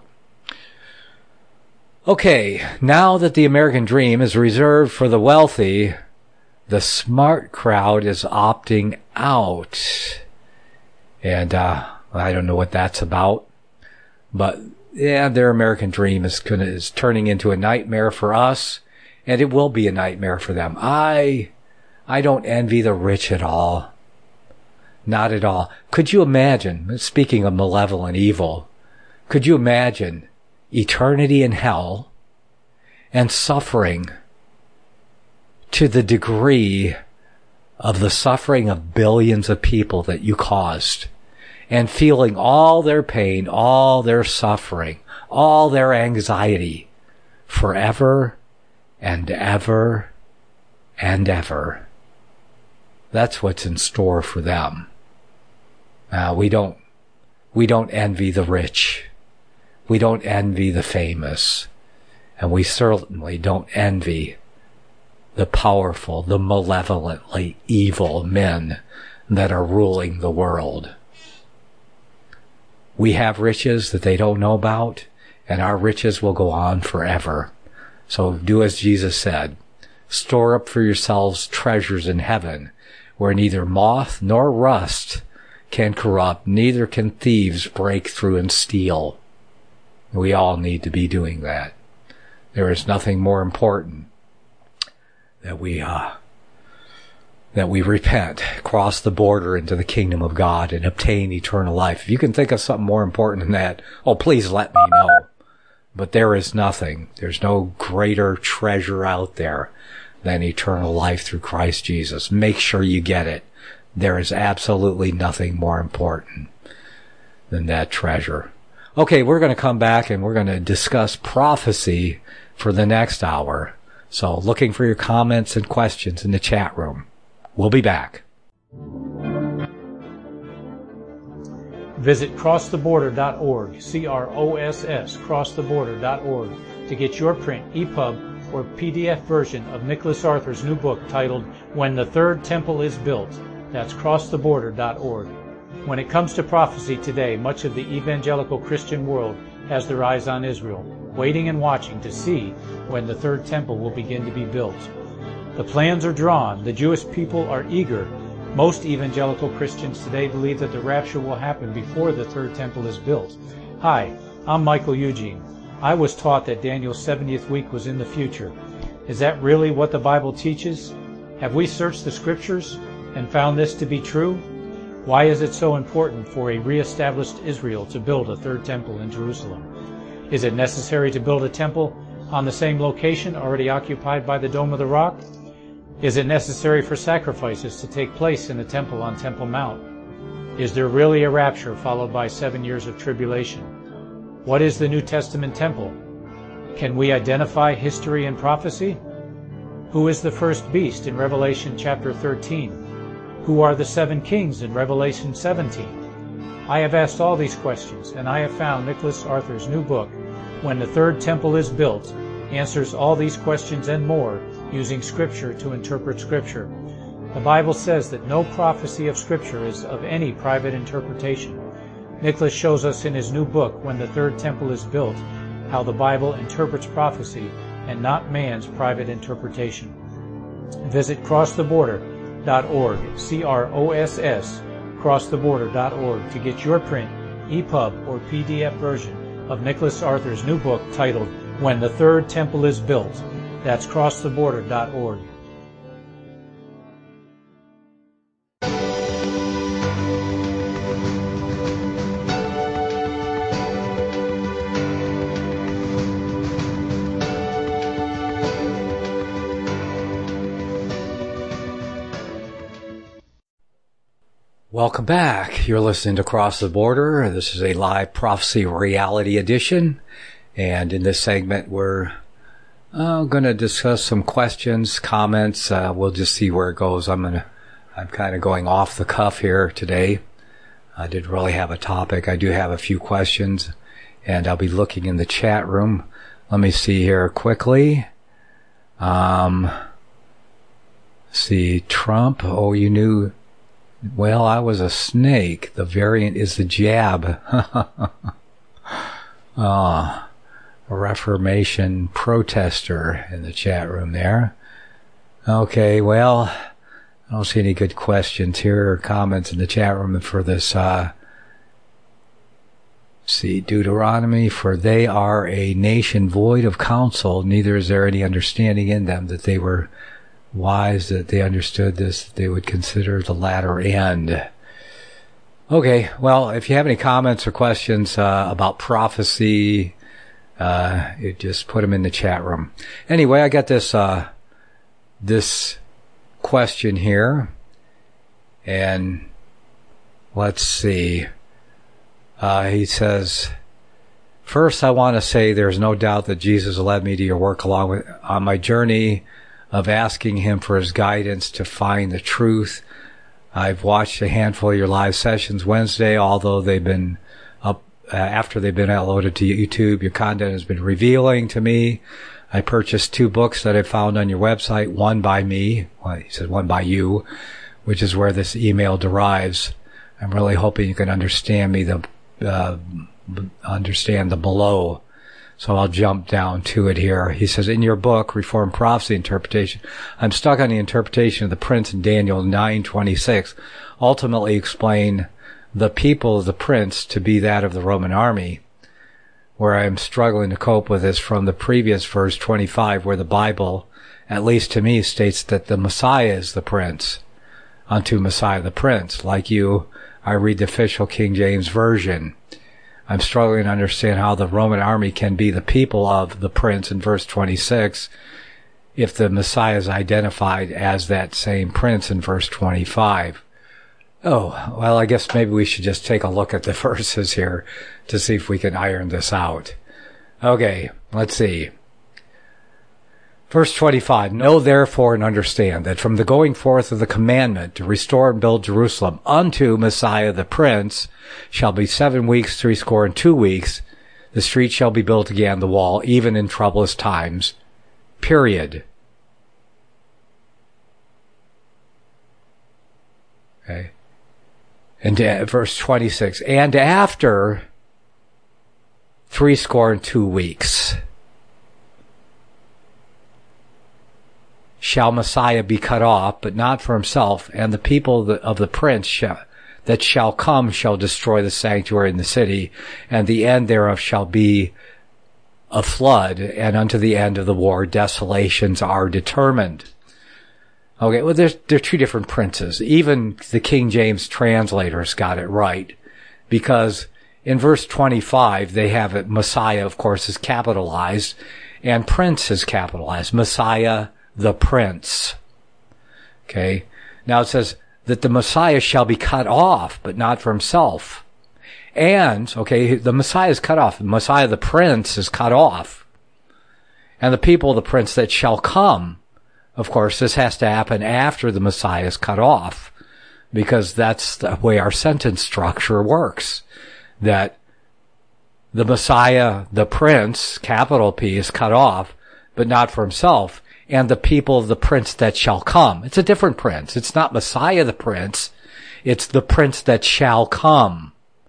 Okay, now that the American dream is reserved for the wealthy, the smart crowd is opting out. And uh I don't know what that's about. But yeah, their American dream is gonna, is turning into a nightmare for us, and it will be a nightmare for them. I I don't envy the rich at all. Not at all. Could you imagine, speaking of malevolent evil, could you imagine eternity in hell and suffering to the degree of the suffering of billions of people that you caused, and feeling all their pain, all their suffering, all their anxiety forever and ever and ever? That's what's in store for them. Uh, we don't, we don't envy the rich. We don't envy the famous. And we certainly don't envy the powerful, the malevolently evil men that are ruling the world. We have riches that they don't know about, and our riches will go on forever. So do as Jesus said. Store up for yourselves treasures in heaven, where neither moth nor rust can corrupt, neither can thieves break through and steal. We all need to be doing that. There is nothing more important that we, uh, that we repent, cross the border into the kingdom of God, and obtain eternal life. If you can think of something more important than that, oh, please let me know. But there is nothing. There's no greater treasure out there than eternal life through Christ Jesus. Make sure you get it. There is absolutely nothing more important than that treasure. Okay, we're going to come back and we're going to discuss prophecy for the next hour. So looking for your comments and questions in the chat room. We'll be back. Visit cross the border dot org, C R O S S, cross the border dot org, to get your print, E P U B, or P D F version of Nicholas Arthur's new book titled When the Third Temple is Built. That's cross the border dot org. When it comes to prophecy today, much of the evangelical Christian world has their eyes on Israel, waiting and watching to see when the third temple will begin to be built. The plans are drawn. The Jewish people are eager. Most evangelical Christians today believe that the rapture will happen before the third temple is built. Hi, I'm Michael Eugene. I was taught that Daniel's seventieth week was in the future. Is that really what the Bible teaches? Have we searched the scriptures and found this to be true? Why is it so important for a re-established Israel to build a third temple in Jerusalem? Is it necessary to build a temple on the same location already occupied by the Dome of the Rock? Is it necessary for sacrifices to take place in the temple on Temple Mount? Is there really a rapture followed by seven years of tribulation? What is the New Testament temple? Can we identify history and prophecy? Who is the first beast in Revelation chapter thirteen? Who are the seven kings in Revelation seventeen? I have asked all these questions, and I have found Nicholas Arthur's new book, When the Third Temple is Built, answers all these questions and more using Scripture to interpret Scripture. The Bible says that no prophecy of Scripture is of any private interpretation. Nicholas shows us in his new book, When the Third Temple is Built, how the Bible interprets prophecy and not man's private interpretation. Visit cross the border dot org, C R O S S, cross the border dot org, to get your print, E P U B, or P D F version of Nicholas Arthur's new book titled When the Third Temple is Built. That's cross the border dot org. Welcome back. You're listening to Cross the Border. This is a live prophecy reality edition. And in this segment, we're uh, going to discuss some questions, comments. Uh, we'll just see where it goes. I'm going to, I'm kind of going off the cuff here today. I didn't really have a topic. I do have a few questions, and I'll be looking in the chat room. Let me see here quickly. Um, see, Trump. Oh, you knew. Well, I was a snake. The variant is the jab. Ah, a Reformation protester in the chat room there. Okay, well, I don't see any good questions here or comments in the chat room for this. Uh, see, Deuteronomy, for they are a nation void of counsel, neither is there any understanding in them, that they were wise, that they understood this, that they would consider the latter end. Okay, well, if you have any comments or questions uh, about prophecy, uh, you just put them in the chat room. Anyway, I got this uh, this question here, and let's see. Uh, he says, first, I want to say there's no doubt that Jesus led me to your work along with on my journey of asking him for his guidance to find the truth. I've watched a handful of your live sessions Wednesday, although they've been up uh, after they've been uploaded to YouTube. Your content has been revealing to me. I purchased two books that I found on your website, one by me, well, he said one by you, which is where this email derives. I'm really hoping you can understand me, the uh, understand the below. So I'll jump down to it here. He says, in your book, Reformed Prophecy Interpretation, I'm stuck on the interpretation of the prince in Daniel nine twenty-six. Ultimately explain the people of the prince to be that of the Roman army. Where I'm struggling to cope with is from the previous verse twenty-five, where the Bible, at least to me, states that the Messiah is the prince. Unto Messiah the prince. Like you, I read the official King James Version. I'm struggling to understand how the Roman army can be the people of the prince in verse twenty-six if the Messiah is identified as that same prince in verse twenty-five. Oh, well, I guess maybe we should just take a look at the verses here to see if we can iron this out. Okay, let's see. Verse twenty-five, know therefore and understand that from the going forth of the commandment to restore and build Jerusalem unto Messiah the Prince shall be seven weeks, threescore and two weeks. The street shall be built again, the wall, even in troublous times. Period. Okay. And uh, verse twenty-six, and after threescore and two weeks shall Messiah be cut off, but not for himself, and the people of the, of the prince shall, that shall come shall destroy the sanctuary and the city, and the end thereof shall be a flood, and unto the end of the war desolations are determined. Okay, well, there's, there are two different princes. Even the King James translators got it right, because in verse twenty-five, they have it, Messiah, of course, is capitalized, and prince is capitalized. Messiah, the prince. Okay. Now it says that the Messiah shall be cut off, but not for himself. And, okay, the Messiah is cut off. The Messiah, the prince, is cut off. And the people of the prince that shall come, of course, this has to happen after the Messiah is cut off, because that's the way our sentence structure works. That the Messiah, the prince, capital P, is cut off, but not for himself. and the people of the prince that shall come. It's a different prince. It's not Messiah the prince. It's the prince that shall come.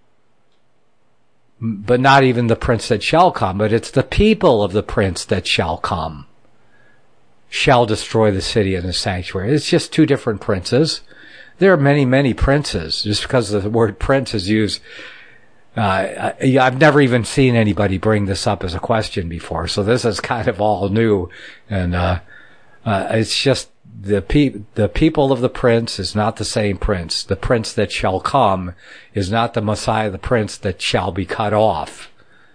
But not even the prince that shall come, but it's the people of the prince that shall come. Shall destroy the city and the sanctuary. It's just two different princes. There are many, many princes. Just because the word prince is used, uh, I've never even seen anybody bring this up as a question before. So this is kind of all new. And, uh, uh, it's just the pe- the people of the prince is not the same prince. The prince that shall come is not the Messiah, the prince that shall be cut off,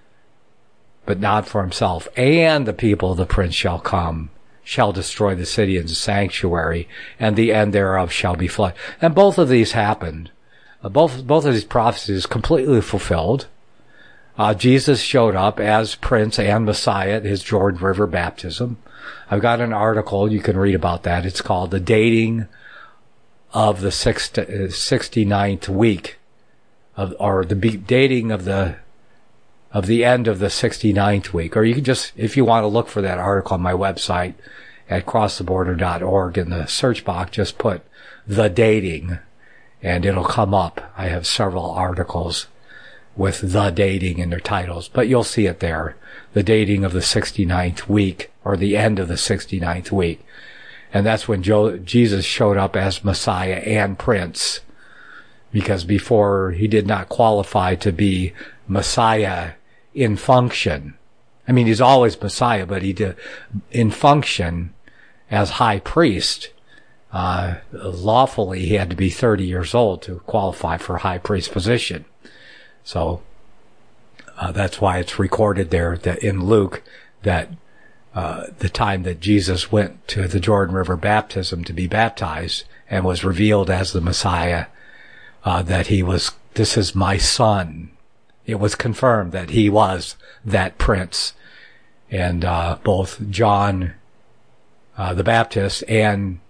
but not for himself. And the people of the prince shall come, shall destroy the city and the sanctuary, and the end thereof shall be flood. And both of these happened. Uh, both, both of these prophecies completely fulfilled. Uh, Jesus showed up as Prince and Messiah at his Jordan River baptism. I've got an article, you can read about that. It's called The Dating of the sixty-ninth Week, of, or the be- dating of the of the end of the sixty-ninth week. Or you can just, if you want to look for that article on my website at cross the border dot org, in the search box, just put The Dating, and it'll come up. I have several articles with The Dating in their titles, but you'll see it there. The dating of the sixty-ninth week, or the end of the sixty-ninth week. And that's when Jo- Jesus showed up as Messiah and Prince, because before he did not qualify to be Messiah in function. I mean, he's always Messiah, but he did in function as high priest. Uh, lawfully, he had to be thirty years old to qualify for high priest position. So, uh, that's why it's recorded there that in Luke that, uh, the time that Jesus went to the Jordan River baptism to be baptized and was revealed as the Messiah, uh, that he was, this is my son. It was confirmed that he was that prince. And, uh, both John, uh, the Baptist and,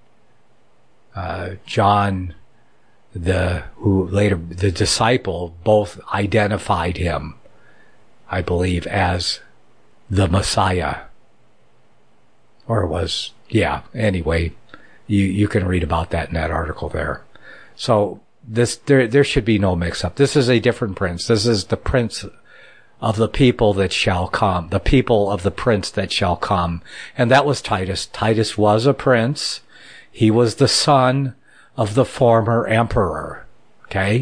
uh, John, the, who later, the disciple, both identified him, I believe, as the Messiah. Or it was, yeah, anyway, you, you can read about that in that article there. So, this, there, there should be no mix-up. This is a different prince. This is the prince of the people that shall come. The people of the prince that shall come. And that was Titus. Titus was a prince. He was the son of the former emperor. Okay?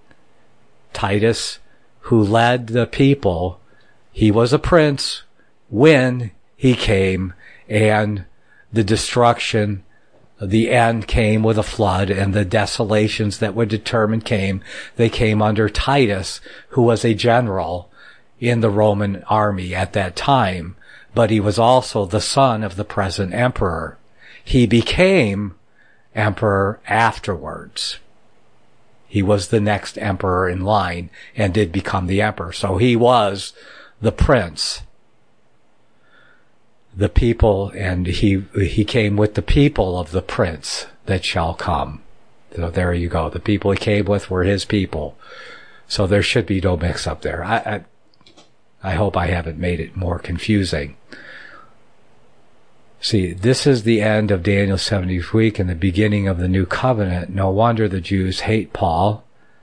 Titus, who led the people, he was a prince when he came, and the destruction, the end came with a flood, and the desolations that were determined came. They came under Titus, who was a general in the Roman army at that time, but he was also the son of the present emperor. He became emperor afterwards. He was the next emperor in line and did become the emperor. So he was the prince. The people, and he, he came with the people of the prince that shall come. So there you go. The people he came with were his people. So there should be no mix up there. I, I, I hope I haven't made it more confusing. See, this is the end of Daniel's seventieth week and the beginning of the new covenant. No wonder the Jews hate Paul.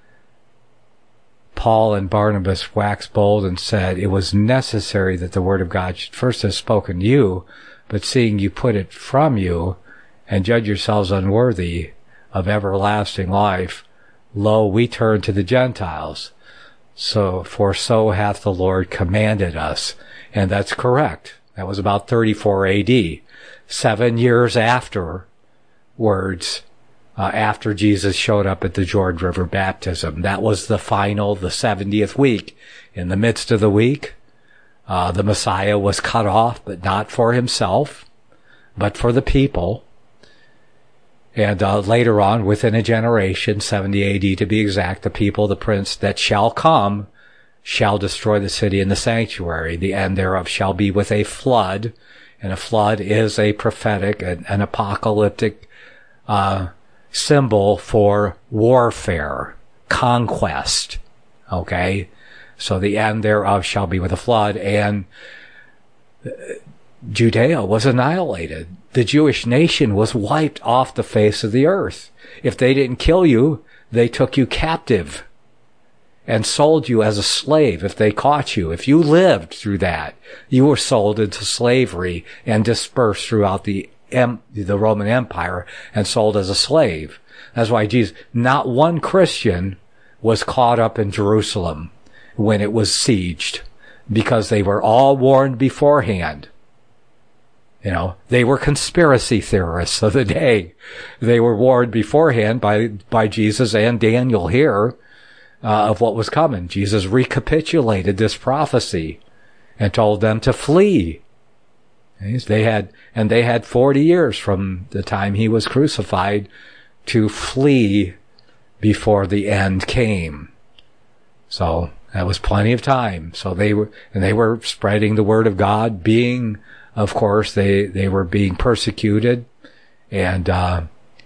Paul and Barnabas waxed bold and said, it was necessary that the word of God should first have spoken to you, but seeing you put it from you and judge yourselves unworthy of everlasting life, lo, we turn to the Gentiles. So, for so hath the Lord commanded us. And that's correct. That was about thirty-four A D. Seven years afterwards, uh, after Jesus showed up at the Jordan River baptism. That was the final, the seventieth week. In the midst of the week, uh, the Messiah was cut off, but not for himself, but for the people. And uh, later on, within a generation, seventy A D to be exact, the people, the prince that shall come, shall destroy the city and the sanctuary. The end thereof shall be with a flood. And a flood is a prophetic, an, an apocalyptic uh symbol for warfare, conquest. Okay? So the end thereof shall be with a flood, and Judea was annihilated. the Jewish nation was wiped off the face of the earth. If they didn't kill you, they took you captive and sold you as a slave if they caught you. If you lived through that, you were sold into slavery and dispersed throughout the em- the Roman Empire and sold as a slave. That's why Jesus, not one Christian was caught up in Jerusalem when it was sieged, because they were all warned beforehand. You know, they were conspiracy theorists of the day. They were warned beforehand by, by Jesus and Daniel here, uh, of what was coming. Jesus recapitulated this prophecy and told them to flee. They had, and they had forty years from the time he was crucified to flee before the end came. So that was plenty of time. So they were, and they were spreading the word of God, being, of course, they, they were being persecuted and, uh,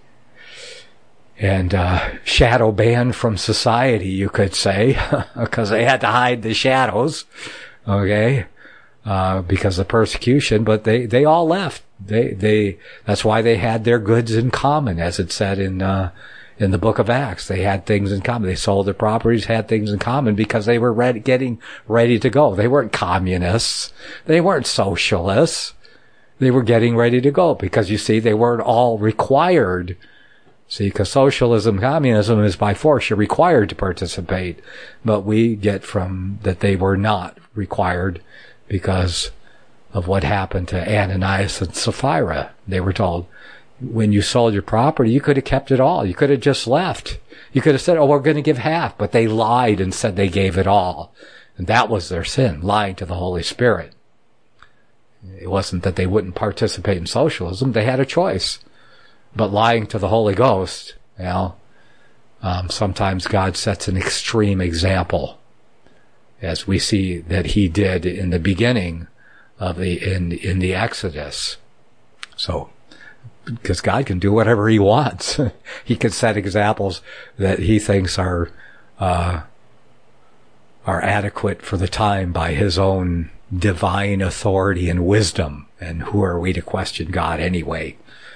and, uh, shadow banned from society, you could say, because they had to hide the shadows, okay, uh, because of persecution, but they, they all left. They, they, that's why they had their goods in common, as it said in, uh, in the book of Acts. They had things in common. They sold their properties, had things in common because they were ready, getting ready to go. They weren't communists. They weren't socialists. They were getting ready to go because, you see, they weren't all required. See, because socialism, communism is by force. You're required to participate. But we get from that they were not required because of what happened to Ananias and Sapphira. They were told, when you sold your property, you could have kept it all. You could have just left. You could have said, oh, we're going to give half. But they lied and said they gave it all. And that was their sin, lying to the Holy Spirit. It wasn't that they wouldn't participate in socialism. They had a choice. But lying to the Holy Ghost, you know, um, sometimes God sets an extreme example, as we see that he did in the beginning of the, in, in the Exodus. So, because God can do whatever he wants. He can set examples that he thinks are, uh, are adequate for the time by his own divine authority and wisdom. And who are we to question God anyway?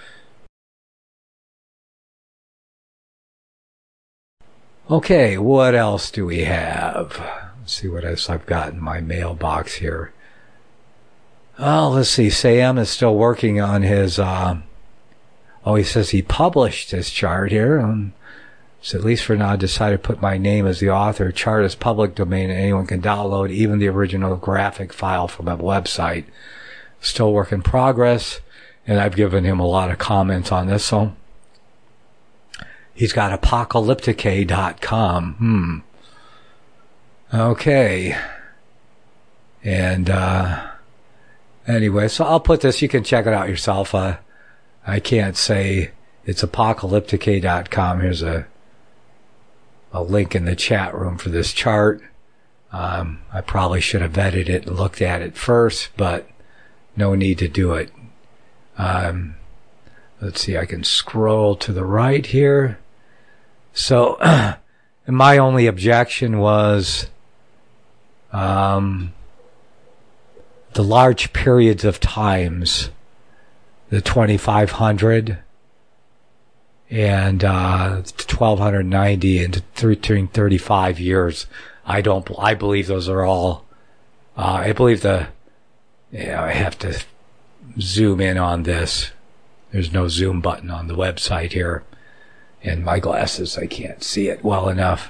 Okay, what else do we have? Let's see what else I've got in my mailbox here. Oh, let's see. Sam is still working on his, uh, oh, he says he published his chart here. Um, so at least for now, I decided to put my name as the author. Chart is public domain and anyone can download even the original graphic file from a website. Still work in progress. And I've given him a lot of comments on this. So he's got apocalyptic dot com. Hmm. Okay. And, uh, anyway, so I'll put this, you can check it out yourself. Uh, I can't say it's apocalyptic dot com. Here's a a link in the chat room for this chart. Um, I probably should have vetted it and looked at it first, but no need to do it. Um, let's see, I can scroll to the right here. So, my only objection was um, the large periods of times, the twenty-five hundred and uh twelve ninety and thirteen thirty-five years. I don't, I believe those are all, uh, I believe the, you know, I have to zoom in on this. There's no zoom button on the website here. And my glasses, I can't see it well enough.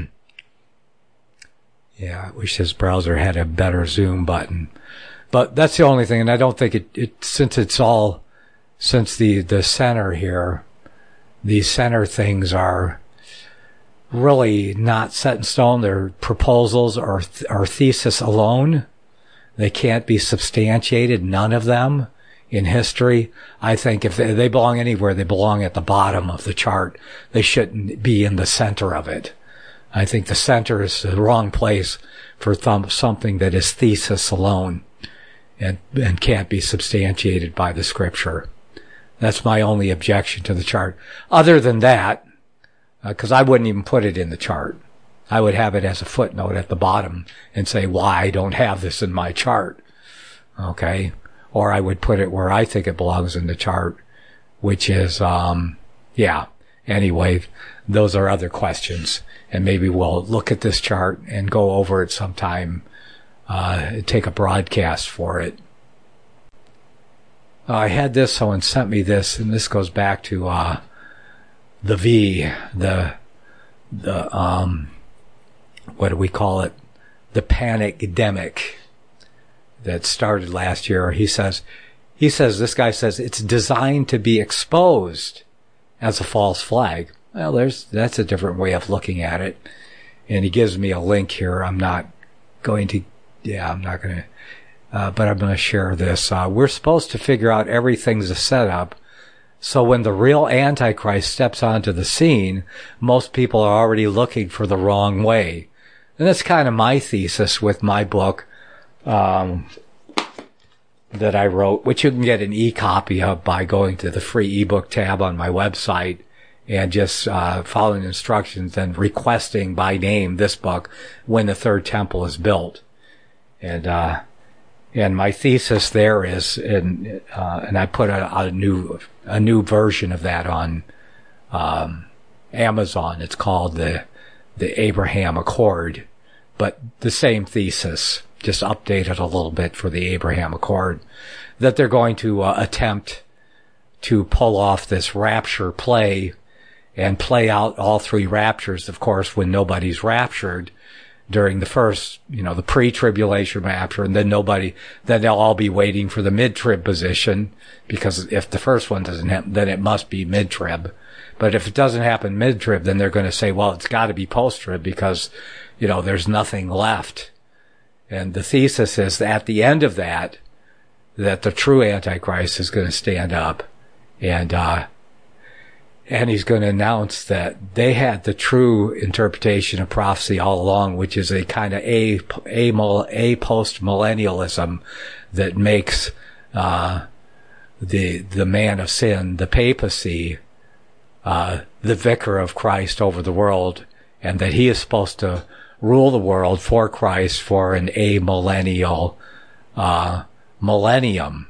Yeah, I wish this browser had a better zoom button. But that's the only thing, and I don't think it, it since it's all, since the, the center here, these center things are really not set in stone. They're proposals or, or thesis alone. They can't be substantiated, none of them in history. I think if they, they belong anywhere, they belong at the bottom of the chart. They shouldn't be in the center of it. I think the center is the wrong place for th- something that is thesis alone and, and can't be substantiated by the scripture. That's my only objection to the chart. Other than that, because uh, I wouldn't even put it in the chart. I would have it as a footnote at the bottom and say why I don't have this in my chart. Okay? or I would put it where I think it belongs in the chart, which is, um, yeah. Anyway, those are other questions, and maybe we'll look at this chart and go over it sometime, uh, take a broadcast for it. Uh, I had this, someone sent me this, and this goes back to, uh, the V, the, the, um, what do we call it? The panic-demic that started last year. He says, he says, this guy says it's designed to be exposed as a false flag. Well, there's, that's a different way of looking at it. And he gives me a link here. I'm not going to, yeah, I'm not going to, uh, but I'm going to share this. Uh, we're supposed to figure out everything's a setup. So when the real Antichrist steps onto the scene, most people are already looking for the wrong way. And that's kind of my thesis with my book, um, that I wrote, which you can get an e-copy of by going to the free ebook tab on my website and just uh, following instructions and requesting by name this book, When the Third Temple is Built. And uh, and my thesis there is, and uh, and I put a, a new a new version of that on um, Amazon. It's called the the Abraham Accord, but the same thesis, just updated a little bit for the Abraham Accord, that they're going to uh, attempt to pull off this rapture play and play out all three raptures, of course, when nobody's raptured during the first, you know, the pre-tribulation rapture, and then nobody, then they'll all be waiting for the mid-trib position, because if the first one doesn't happen, then it must be mid-trib. But if it doesn't happen mid-trib, then they're going to say, well, it's got to be post-trib because, you know, there's nothing left. And the thesis is that at the end of that, that the true Antichrist is going to stand up and, uh, and he's going to announce that they had the true interpretation of prophecy all along, which is a kind of a, a, a post-millennialism that makes, uh, the, the man of sin, the papacy, uh, the vicar of Christ over the world, and that he is supposed to rule the world for Christ for an amillennial uh millennium.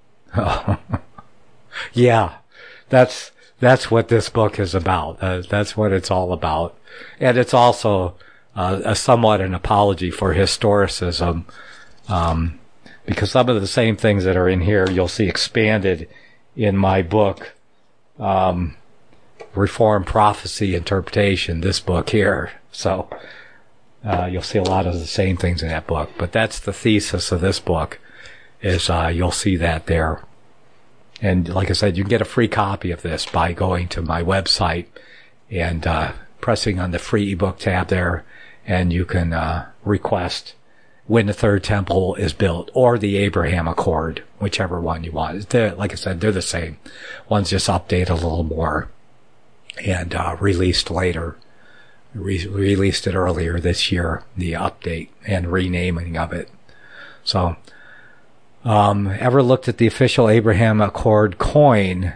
Yeah, that's that's what this book is about. Uh, that's what it's all about, and it's also uh, a somewhat an apology for historicism, um, because some of the same things that are in here you'll see expanded in my book, um, Reform Prophecy Interpretation. This book here, so. Uh, you'll see a lot of the same things in that book, but that's the thesis of this book, is, uh, you'll see that there. And like I said, you can get a free copy of this by going to my website and, uh, pressing on the free ebook tab there, and you can, uh, request When the Third Temple is Built, or the Abraham Accord, whichever one you want. They're, like I said, they're the same. One's just updated a little more and, uh, released later. Re- released it earlier this year, the update and renaming of it. So, um, ever looked at the official Abraham Accord coin?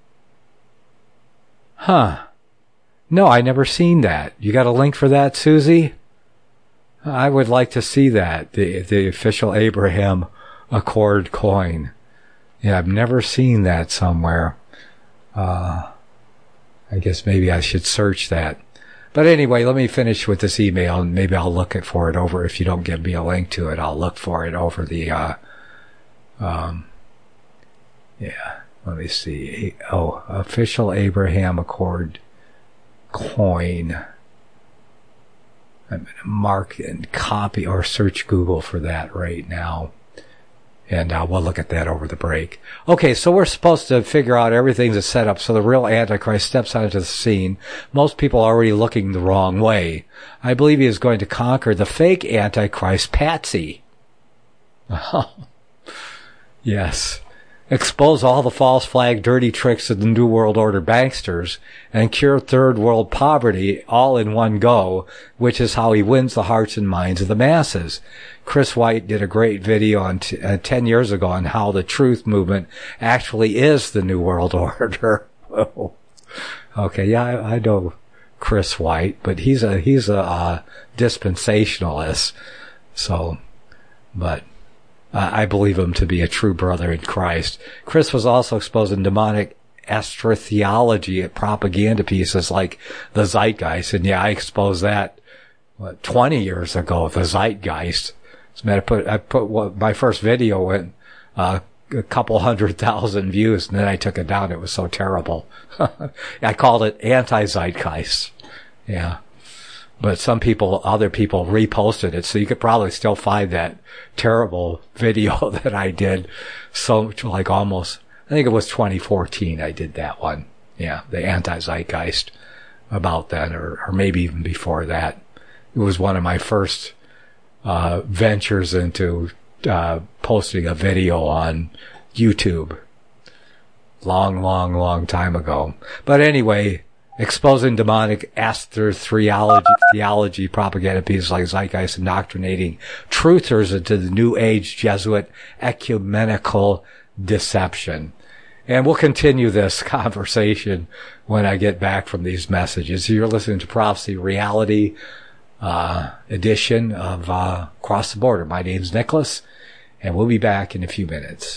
Huh. No, I never seen that. You got a link for that, Susie? I would like to see that, the, the official Abraham Accord coin. Yeah, I've never seen that somewhere. Uh, I guess maybe I should search that. But anyway, let me finish with this email, and maybe I'll look it for it over. If you don't give me a link to it, I'll look for it over the, uh, um, yeah, let me see. Oh, official Abraham Accord coin. I'm going to mark and copy or search Google for that right now. And uh, we'll look at that over the break. Okay, so we're supposed to figure out everything's a setup so the real Antichrist steps onto the scene. Most people are already looking the wrong way. I believe he is going to conquer the fake Antichrist patsy. Yes. Expose all the false flag dirty tricks of the New World Order banksters and cure third world poverty all in one go, which is how he wins the hearts and minds of the masses. Chris White did a great video on t- uh, ten years ago on how the truth movement actually is the New World Order. Okay, yeah, I, I know Chris White, but he's a he's a uh, dispensationalist. So, but uh, I believe him to be a true brother in Christ. Chris was also exposing demonic astrotheology at propaganda pieces like the Zeitgeist. And yeah, I exposed that what, twenty years ago, the Zeitgeist. As a matter of put, I put what, my first video went uh, a couple hundred thousand views, and then I took it down. It was so terrible. I called it anti-Zeitgeist. Yeah. But some people, other people reposted it, so you could probably still find that terrible video that I did. So, like almost, I think it was twenty fourteen I did that one. Yeah, the anti-Zeitgeist about that, or, or maybe even before that. It was one of my first uh ventures into uh posting a video on YouTube. Long, long, long time ago. But anyway, exposing demonic astrotheology, theology, propaganda pieces like Zeitgeist, indoctrinating truthers into the New Age Jesuit ecumenical deception. And we'll continue this conversation when I get back from these messages. You're listening to Prophecy Reality uh edition of uh Cross the Border. My name's Nicholas, and we'll be back in a few minutes.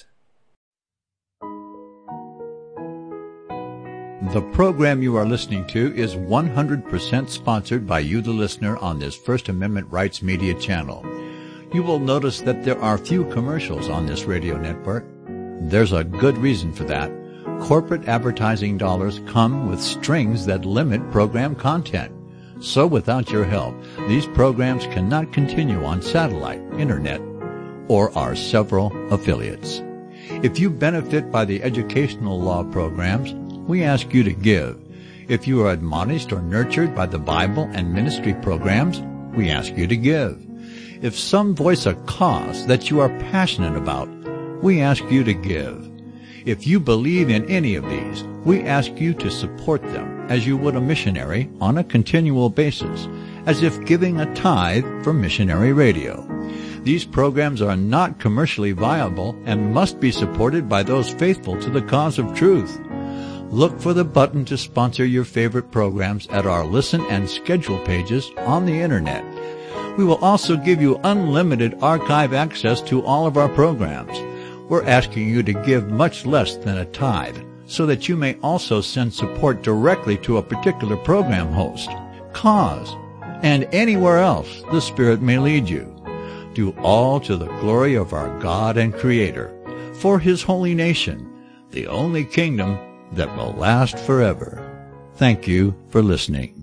The program you are listening to is one hundred percent sponsored by you, the listener, on this First Amendment Rights Media channel. You will notice that there are few commercials on this radio network. There's a good reason for that. Corporate advertising dollars come with strings that limit program content. So without your help, these programs cannot continue on satellite, internet, or our several affiliates. If you benefit by the educational law programs, we ask you to give. If you are admonished or nurtured by the Bible and ministry programs, we ask you to give. If some voice a cause that you are passionate about, we ask you to give. If you believe in any of these, we ask you to support them as you would a missionary on a continual basis, as if giving a tithe for missionary radio. These programs are not commercially viable and must be supported by those faithful to the cause of truth. Look for the button to sponsor your favorite programs at our listen and schedule pages on the internet. We will also give you unlimited archive access to all of our programs. We're asking you to give much less than a tithe so that you may also send support directly to a particular program host, cause, and anywhere else the Spirit may lead you. Do all to the glory of our God and Creator, for His holy nation, the only kingdom that will last forever. Thank you for listening.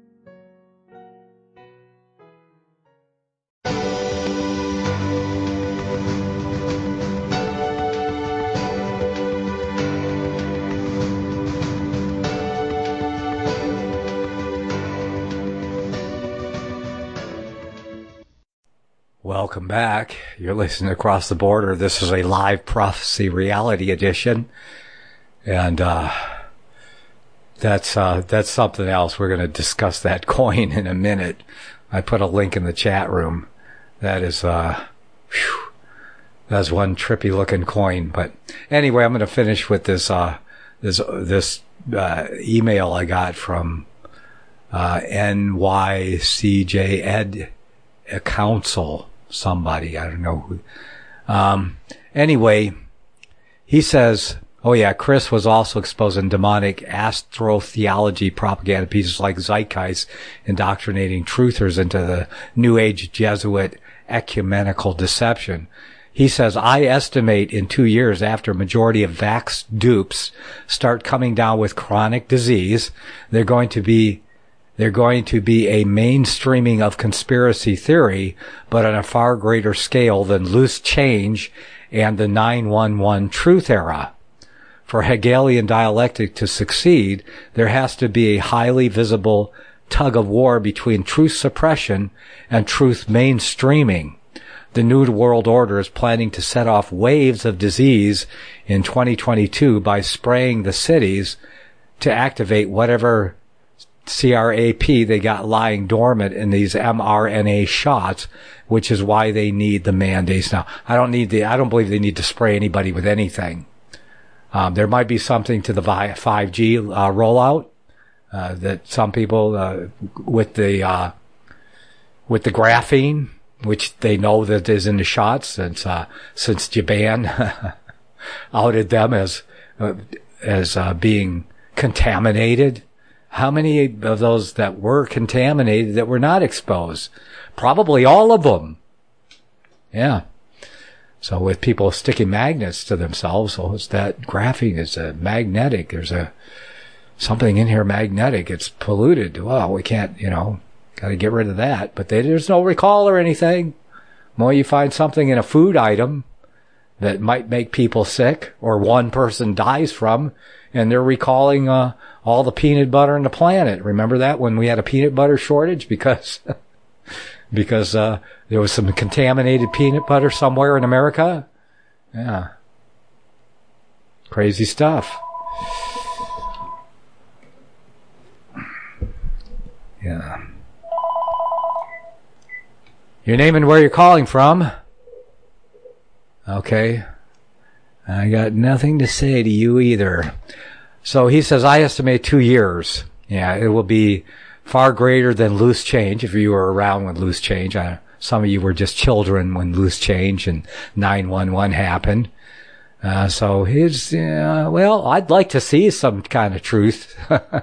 Welcome back. You're listening to Across the Border. This is a live Prophecy Reality edition. And uh that's uh that's something else. We're going to discuss that coin in a minute. I put a link in the chat room. That is uh whew, that's one trippy looking coin. But anyway, I'm going to finish with this uh this this uh email I got from uh N Y C J Ed Council, somebody, I don't know who. Um anyway, he says, oh yeah, Chris was also exposing demonic astrotheology propaganda pieces like Zeitgeist, indoctrinating truthers into the New Age Jesuit ecumenical deception. He says, I estimate in two years after a majority of vax dupes start coming down with chronic disease, they're going to be they're going to be a mainstreaming of conspiracy theory, but on a far greater scale than loose change and the nine one one truth era. For Hegelian dialectic to succeed, there has to be a highly visible tug of war between truth suppression and truth mainstreaming. The New World Order is planning to set off waves of disease in twenty twenty-two by spraying the cities to activate whatever C R A P they got lying dormant in these mRNA shots, which is why they need the mandates now. I don't need the, I don't believe they need to spray anybody with anything. Um, there might be something to the five G uh, rollout uh, that some people uh, with the uh, with the graphene, which they know that is in the shots since uh, since Japan outed them as uh, as uh, being contaminated. How many of those that were contaminated that were not exposed? Probably all of them. Yeah. So with people sticking magnets to themselves, so it's that graphene is a magnetic. There's a something in here magnetic. It's polluted. Well, we can't, you know, got to get rid of that. But they, there's no recall or anything. Well, you find something in a food item that might make people sick or one person dies from, and they're recalling uh, all the peanut butter on the planet. Remember that when we had a peanut butter shortage because because uh, there was some contaminated peanut butter somewhere in America? Yeah. Crazy stuff. Yeah. Your name and where you're calling from. Okay. I got nothing to say to you either. So he says, I estimate two years. Yeah, it will be far greater than loose change. If you were around when loose change, uh, some of you were just children when loose change and nine one one happened. Uh, so his, uh, well, I'd like to see some kind of truth.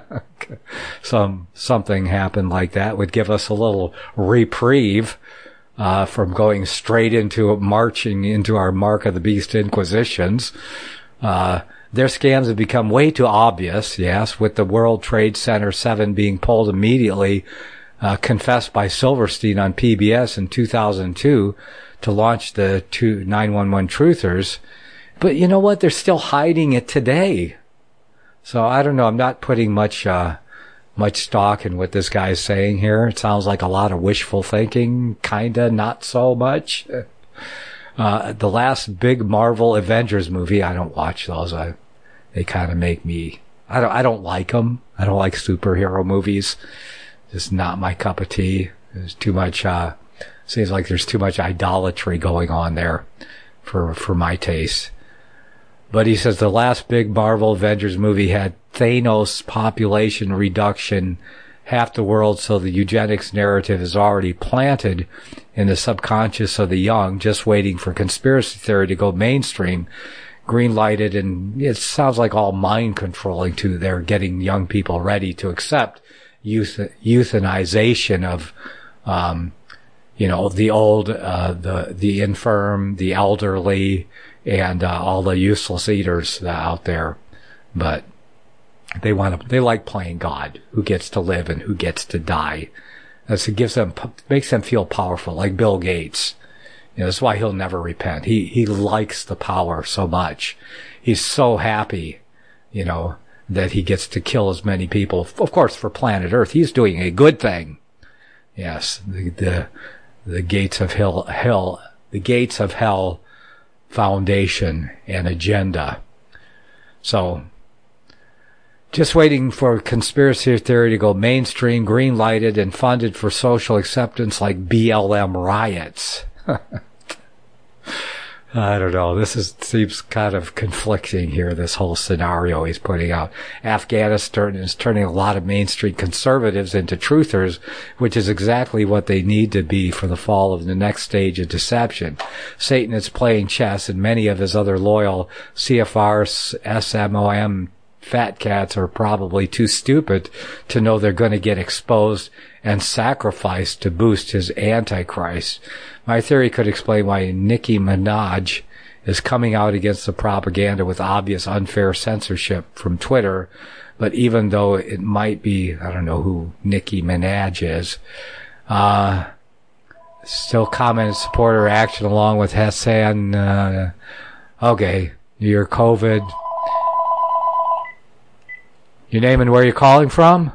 some, something happen like that would give us a little reprieve. Uh, from going straight into marching into our Mark of the Beast Inquisitions. Uh, their scams have become way too obvious, yes, with the World Trade Center seven being pulled immediately, uh, confessed by Silverstein on P B S in two thousand two to launch the two nine one one truthers. But you know what? They're still hiding it today. So I don't know. I'm not putting much, uh, much stock in what this guy's saying here. It sounds like a lot of wishful thinking, kinda, not so much. Uh, the last big Marvel Avengers movie, I don't watch those. I, they kind of make me, I don't, I don't like them. I don't like superhero movies. Just not my cup of tea. There's too much, uh, seems like there's too much idolatry going on there for, for my taste. But he says the last big Marvel Avengers movie had Thanos population reduction, half the world, so the eugenics narrative is already planted in the subconscious of the young, just waiting for conspiracy theory to go mainstream, green-lighted, and it sounds like all mind controlling too. They're getting young people ready to accept euth- euthanization of, um, you know, the old, uh, the, the infirm, the elderly, and uh, all the useless eaters out there. But they want to, they like playing God, who gets to live and who gets to die. That's, it gives them, makes them feel powerful, like Bill Gates. You know, that's why he'll never repent. He, he likes the power so much. He's so happy, you know, that he gets to kill as many people. Of course, for planet Earth, he's doing a good thing. Yes, the, the, the gates of hell, hell, the gates of hell foundation and agenda. So, just waiting for conspiracy theory to go mainstream, green-lighted, and funded for social acceptance like B L M riots. I don't know. This is, seems kind of conflicting here, this whole scenario he's putting out. Afghanistan is turning a lot of mainstream conservatives into truthers, which is exactly what they need to be for the fall of the next stage of deception. Satan is playing chess, and many of his other loyal C F R, S M O M fat cats are probably too stupid to know they're going to get exposed and sacrificed to boost his Antichrist. My theory could explain why Nicki Minaj is coming out against the propaganda with obvious unfair censorship from Twitter. But even though it might be, I don't know who Nicki Minaj is, uh, still comment and support her action along with Hassan, uh, okay, your COVID. Your name and where you're calling from?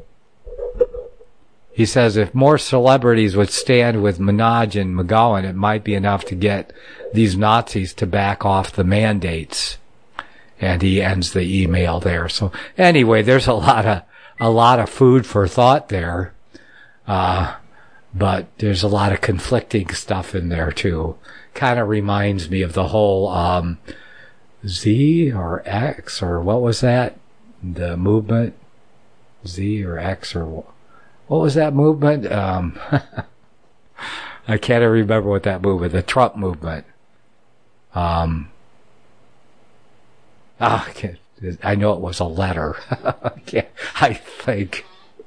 He says if more celebrities would stand with Minaj and McGowan, it might be enough to get these Nazis to back off the mandates. And he ends the email there. So anyway, there's a lot of, a lot of food for thought there. Uh, but there's a lot of conflicting stuff in there too. Kind of reminds me of the whole, um, Z or X or what was that? The movement? Z or X or what was that movement? Um, I can't even remember what that movement, the Trump movement. Um, ah, I can't, I know it was a letter. I think.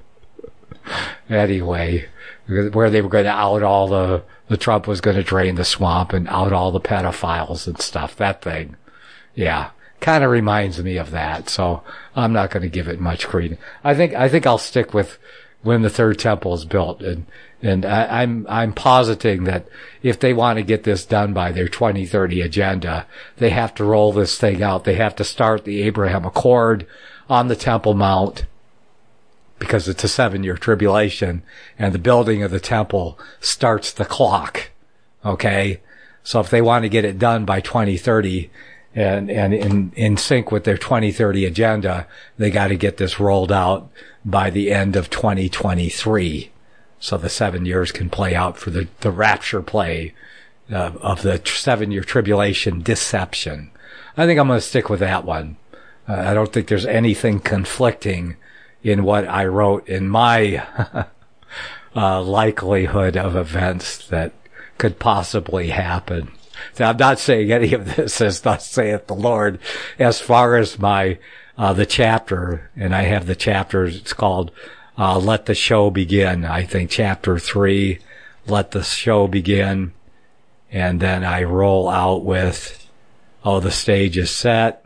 Anyway, where they were going to out all the, the Trump was going to drain the swamp and out all the pedophiles and stuff. That thing. Yeah. Kind of reminds me of that. So I'm not going to give it much credence. I think, I think I'll stick with when the third temple is built. And, and I, I'm, I'm positing that if they want to get this done by their twenty thirty agenda, they have to roll this thing out. They have to start the Abraham Accord on the Temple Mount, because it's a seven-year tribulation, and the building of the temple starts the clock. Okay? So if they want to get it done by twenty thirty, and, and in, in sync with their twenty thirty agenda, they got to get this rolled out by the end of twenty twenty-three. So the seven years can play out for the, the rapture play uh, of the seven-year tribulation deception. I think I'm going to stick with that one. Uh, I don't think there's anything conflicting in what I wrote in my uh, likelihood of events that could possibly happen. So I'm not saying any of this is thus saith the Lord. As far as my uh, the chapter, and I have the chapters, it's called uh, Let the Show Begin. I think chapter three, Let the Show Begin. And then I roll out with, oh, the stage is set.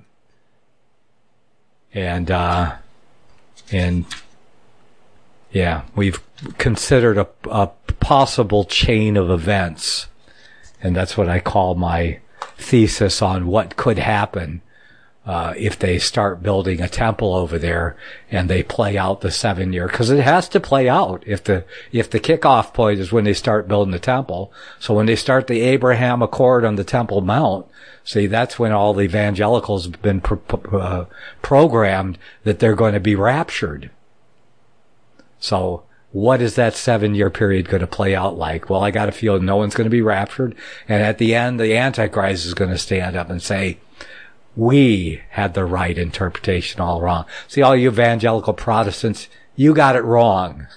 And, uh, and, yeah, we've considered a, a possible chain of events. And that's what I call my thesis on what could happen uh, if they start building a temple over there and they play out the seven year, because it has to play out if the if the kickoff point is when they start building the temple. So when they start the Abraham Accord on the Temple Mount, see, that's when all the evangelicals have been pro- uh, programmed that they're going to be raptured. So what is that seven-year period going to play out like? Well, I got a feeling no one's going to be raptured. And at the end, the Antichrist is going to stand up and say, we had the right interpretation all wrong. See, all you evangelical Protestants, you got it wrong.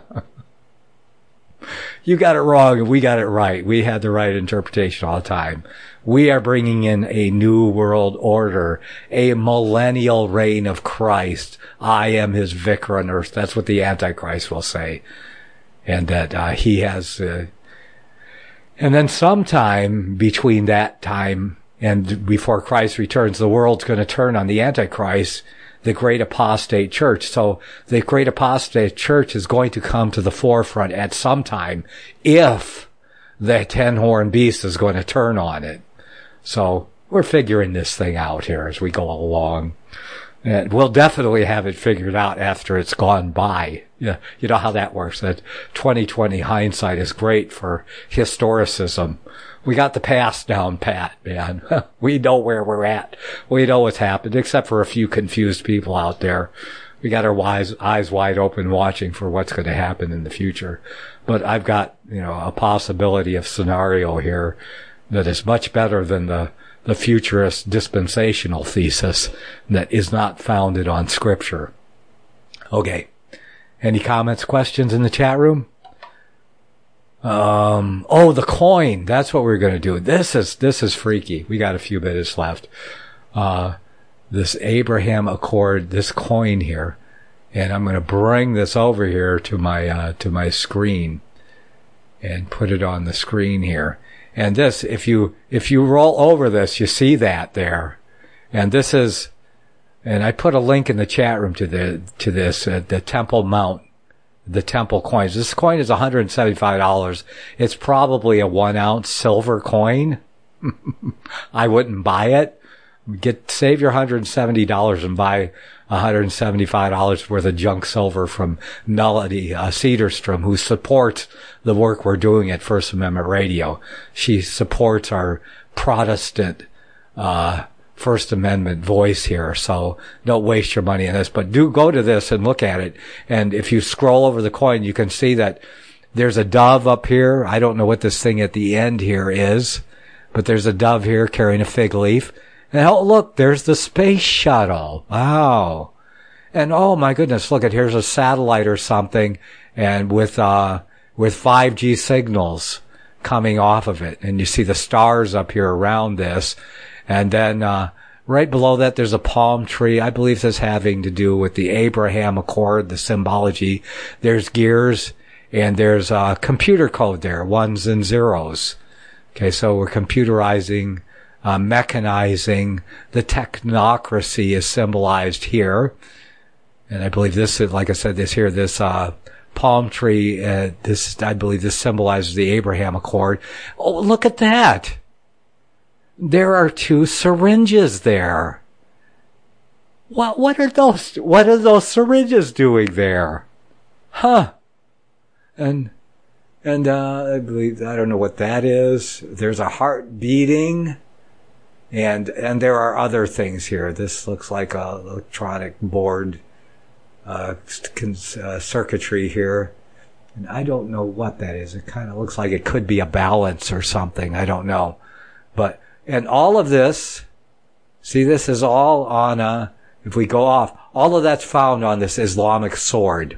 You got it wrong and we got it right. We had the right interpretation all the time. We are bringing in a new world order, a millennial reign of Christ. I am his vicar on earth. That's what the Antichrist will say. And that uh, he has... Uh, and then sometime between that time and before Christ returns, the world's going to turn on the Antichrist, the great apostate church. So the great apostate church is going to come to the forefront at some time if the ten-horned beast is going to turn on it. So we're figuring this thing out here as we go along. And we'll definitely have it figured out after it's gone by. Yeah, you know how that works. That twenty twenty hindsight is great for historicism. We got the past down pat, man. We know where we're at. We know what's happened, except for a few confused people out there. We got our wise, eyes wide open watching for what's going to happen in the future. But I've got, you know, a possibility of scenario here that is much better than the, the futurist dispensational thesis that is not founded on scripture. Okay. Any comments, questions in the chat room? Um, oh, the coin. That's what we're going to do. This is, this is freaky. We got a few minutes left. Uh, this Abraham Accord, this coin here. And I'm going to bring this over here to my, uh, to my screen and put it on the screen here. And this, if you, if you roll over this, you see that there. And this is, and I put a link in the chat room to the, to this, uh, the Temple Mount. The temple coins. This coin is one hundred seventy-five dollars. It's probably a one ounce silver coin. I wouldn't buy it. Get, save your one hundred seventy dollars and buy one hundred seventy-five dollars worth of junk silver from Melody uh, Cedarstrom, who supports the work we're doing at First Amendment Radio. She supports our Protestant, uh, First Amendment voice here, so don't waste your money on this, but do go to this and look at it. And if you scroll over the coin, you can see that there's a dove up here. I don't know what this thing at the end here is, but there's a dove here carrying a fig leaf. And oh, look, there's the space shuttle. Wow. And oh my goodness, look at, here's a satellite or something, and with, uh, with five G signals coming off of it. And you see the stars up here around this. And then, uh, right below that, there's a palm tree. I believe this having to do with the Abraham Accord, the symbology. There's gears and there's uh computer code there, ones and zeros. Okay, so we're computerizing, uh, mechanizing. The technocracy is symbolized here. And I believe this is, like I said, this here, this, uh, palm tree, uh, this, I believe this symbolizes the Abraham Accord. Oh, look at that. There are two syringes there. What, what are those, what are those syringes doing there? Huh. And, and, uh, I believe, I don't know what that is. There's a heart beating. And, and there are other things here. This looks like a electronic board, uh, uh circuitry here. And I don't know what that is. It kind of looks like it could be a balance or something. I don't know. But, and all of this, see, this is all on a, if we go off, all of that's found on this Islamic sword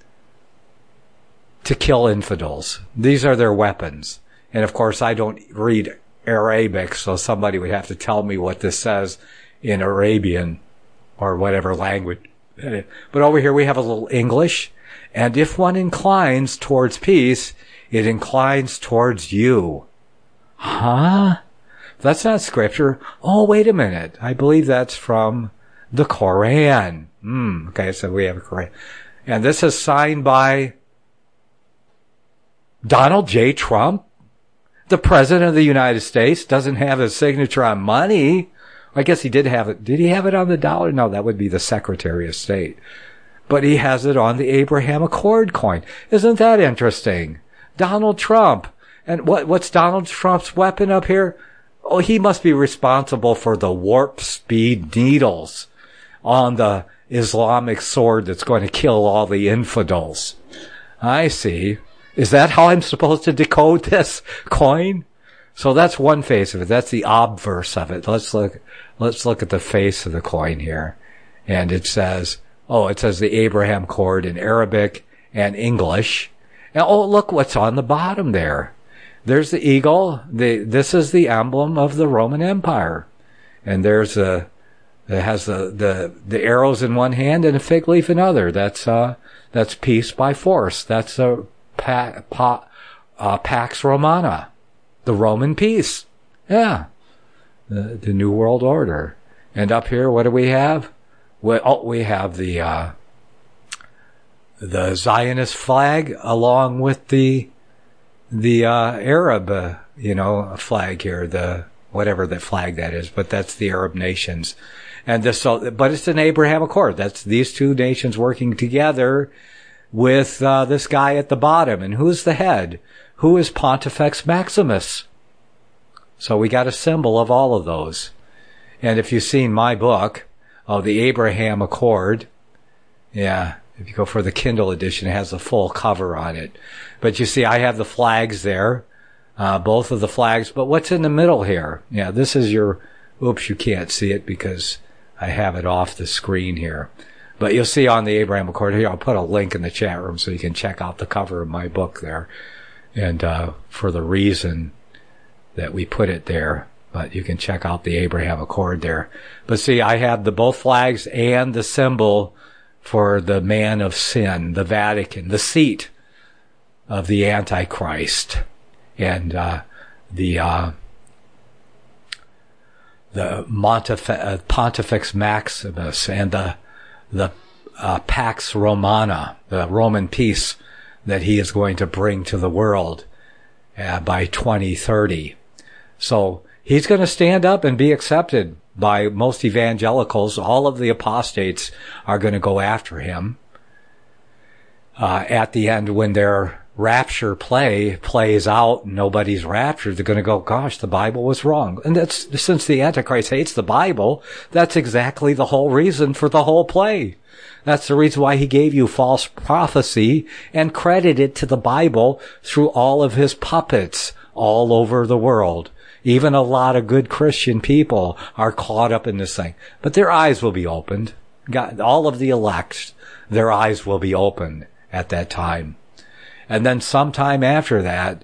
to kill infidels. These are their weapons. And of course, I don't read Arabic, so somebody would have to tell me what this says in Arabian or whatever language. But over here we have a little English. And if one inclines towards peace, it inclines towards you. Huh? That's not scripture. Oh, wait a minute. I believe that's from the Quran. Hmm. Okay, so we have a Quran. And this is signed by Donald J. Trump. The President of the United States doesn't have his signature on money. I guess he did have it. Did he have it on the dollar? No, that would be the Secretary of State. But he has it on the Abraham Accord coin. Isn't that interesting? Donald Trump. And what, what's Donald Trump's weapon up here? Oh, he must be responsible for the warp speed needles on the Islamic sword that's going to kill all the infidels. I see. Is that how I'm supposed to decode this coin? So that's one face of it. That's the obverse of it. Let's look, let's look at the face of the coin here. And it says, oh, it says the Abraham Accord in Arabic and English. And oh, look what's on the bottom there. There's the eagle. The, this is the emblem of the Roman Empire. And there's a, it has the, the, the arrows in one hand and a fig leaf in other. That's, uh, that's peace by force. That's a pa, pa, uh, Pax Romana. The Roman peace. Yeah. The, the New World Order. And up here, what do we have? We, oh, we have the, uh, the Zionist flag along with the, the, uh, Arab, uh, you know, flag here, the, whatever that flag that is, but that's the Arab nations. And this, so, but it's an Abraham Accord. That's these two nations working together with, uh, this guy at the bottom. And who's the head? Who is Pontifex Maximus? So we got a symbol of all of those. And if you've seen my book, oh, the Abraham Accord, yeah, if you go for the Kindle edition, it has the full cover on it. But you see, I have the flags there, uh, both of the flags. But what's in the middle here? Yeah, this is your, oops, you can't see it because I have it off the screen here. But you'll see on the Abraham Accord here, I'll put a link in the chat room so you can check out the cover of my book there. And, uh, for the reason that we put it there, but you can check out the Abraham Accord there. But see, I have the both flags and the symbol for the man of sin, the Vatican, the seat of the Antichrist, and, uh, the, uh, the Montif- uh, Pontifex Maximus and the, the, uh, Pax Romana, the Roman peace that he is going to bring to the world uh, by twenty thirty. So he's going to stand up and be accepted by most evangelicals. All of the apostates are going to go after him. Uh, at the end, when their rapture play plays out and nobody's raptured, they're going to go, gosh, the Bible was wrong. And that's, since the Antichrist hates the Bible, that's exactly the whole reason for the whole play. That's the reason why he gave you false prophecy and credited to the Bible through all of his puppets all over the world. Even a lot of good Christian people are caught up in this thing. But their eyes will be opened. God, all of the elect, their eyes will be opened at that time. And then sometime after that,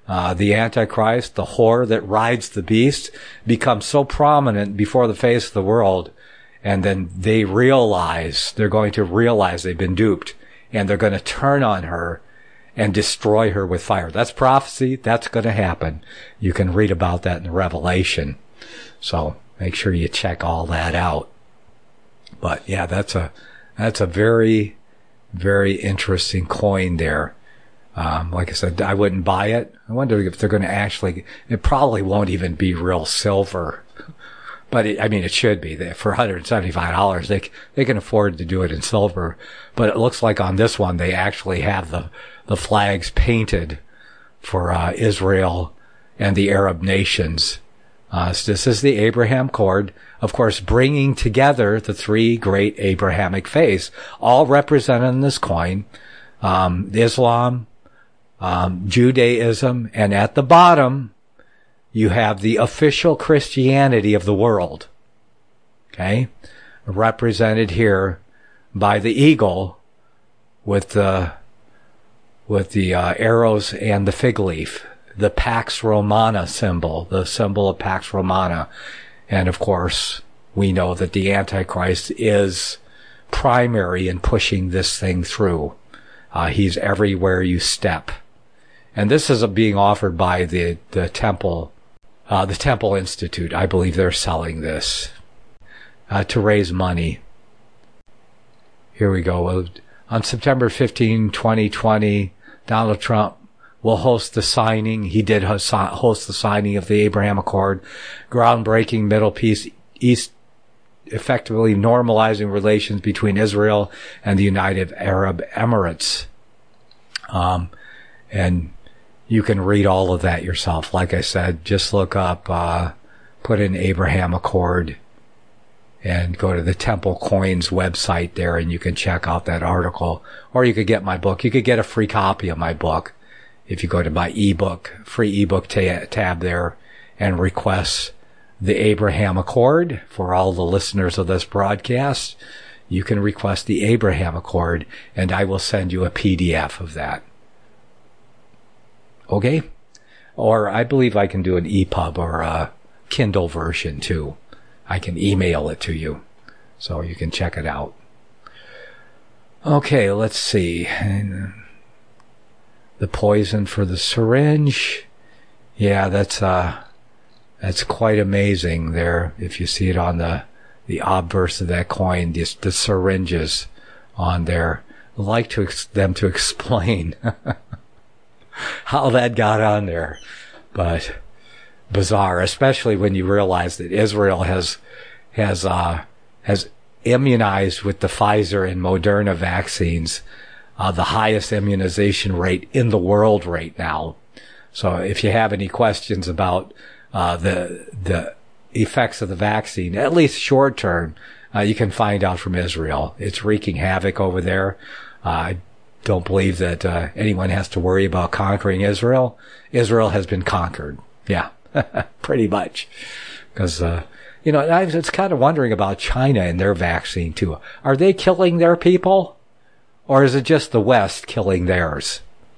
Uh, the Antichrist, the whore that rides the beast, becomes so prominent before the face of the world, and then they realize, they're going to realize they've been duped, and they're going to turn on her and destroy her with fire. That's prophecy. That's going to happen. You can read about that in Revelation. So make sure you check all that out. But yeah, that's a, that's a very, very interesting coin there. Um, like I said, I wouldn't buy it. I wonder if they're going to actually, it probably won't even be real silver. But it, I mean, it should be. For one hundred seventy-five dollars, they, they can afford to do it in silver. But it looks like on this one, they actually have the, the flags painted for, uh, Israel and the Arab nations. Uh, so this is the Abraham cord, of course, bringing together the three great Abrahamic faiths, all represented in this coin. Um, Islam, Um, Judaism, and at the bottom, you have the official Christianity of the world. Okay? Represented here by the eagle with the, with the, uh, arrows and the fig leaf. The Pax Romana symbol, the symbol of Pax Romana. And of course, we know that the Antichrist is primary in pushing this thing through. Uh, he's everywhere you step. And this is being offered by the, the Temple, uh, the Temple Institute. I believe they're selling this, uh, to raise money. Here we go. On September fifteenth, twenty twenty, Donald Trump will host the signing. He did host the signing of the Abraham Accord, groundbreaking Middle East, effectively normalizing relations between Israel and the United Arab Emirates. Um, and you can read all of that yourself. Like I said, just look up, uh, put in Abraham Accord and go to the Temple Coins website there, and you can check out that article. Or you could get my book. You could get a free copy of my book if you go to my ebook, free ebook ta- tab there, and request the Abraham Accord. For all the listeners of this broadcast, you can request the Abraham Accord, and I will send you a P D F of that. Okay? Or I believe I can do an E P U B or a Kindle version too. I can email it to you, so you can check it out. Okay, let's see. The poison for the syringe. Yeah, that's uh that's quite amazing there. If you see it on the the obverse of that coin, the, the syringes on there. I'd like to ex- them to explain how that got on there, but bizarre, especially when you realize that Israel has has uh has immunized with the Pfizer and Moderna vaccines, uh the highest immunization rate in the world right now. So if you have any questions about uh the the effects of the vaccine, at least short term, uh, you can find out from Israel. It's wreaking havoc over there. Uh, I don't believe that uh, anyone has to worry about conquering Israel. Israel has been conquered. Yeah, pretty much. Because, uh, you know, I was kind of wondering about China and their vaccine too. Are they killing their people? Or is it just the West killing theirs?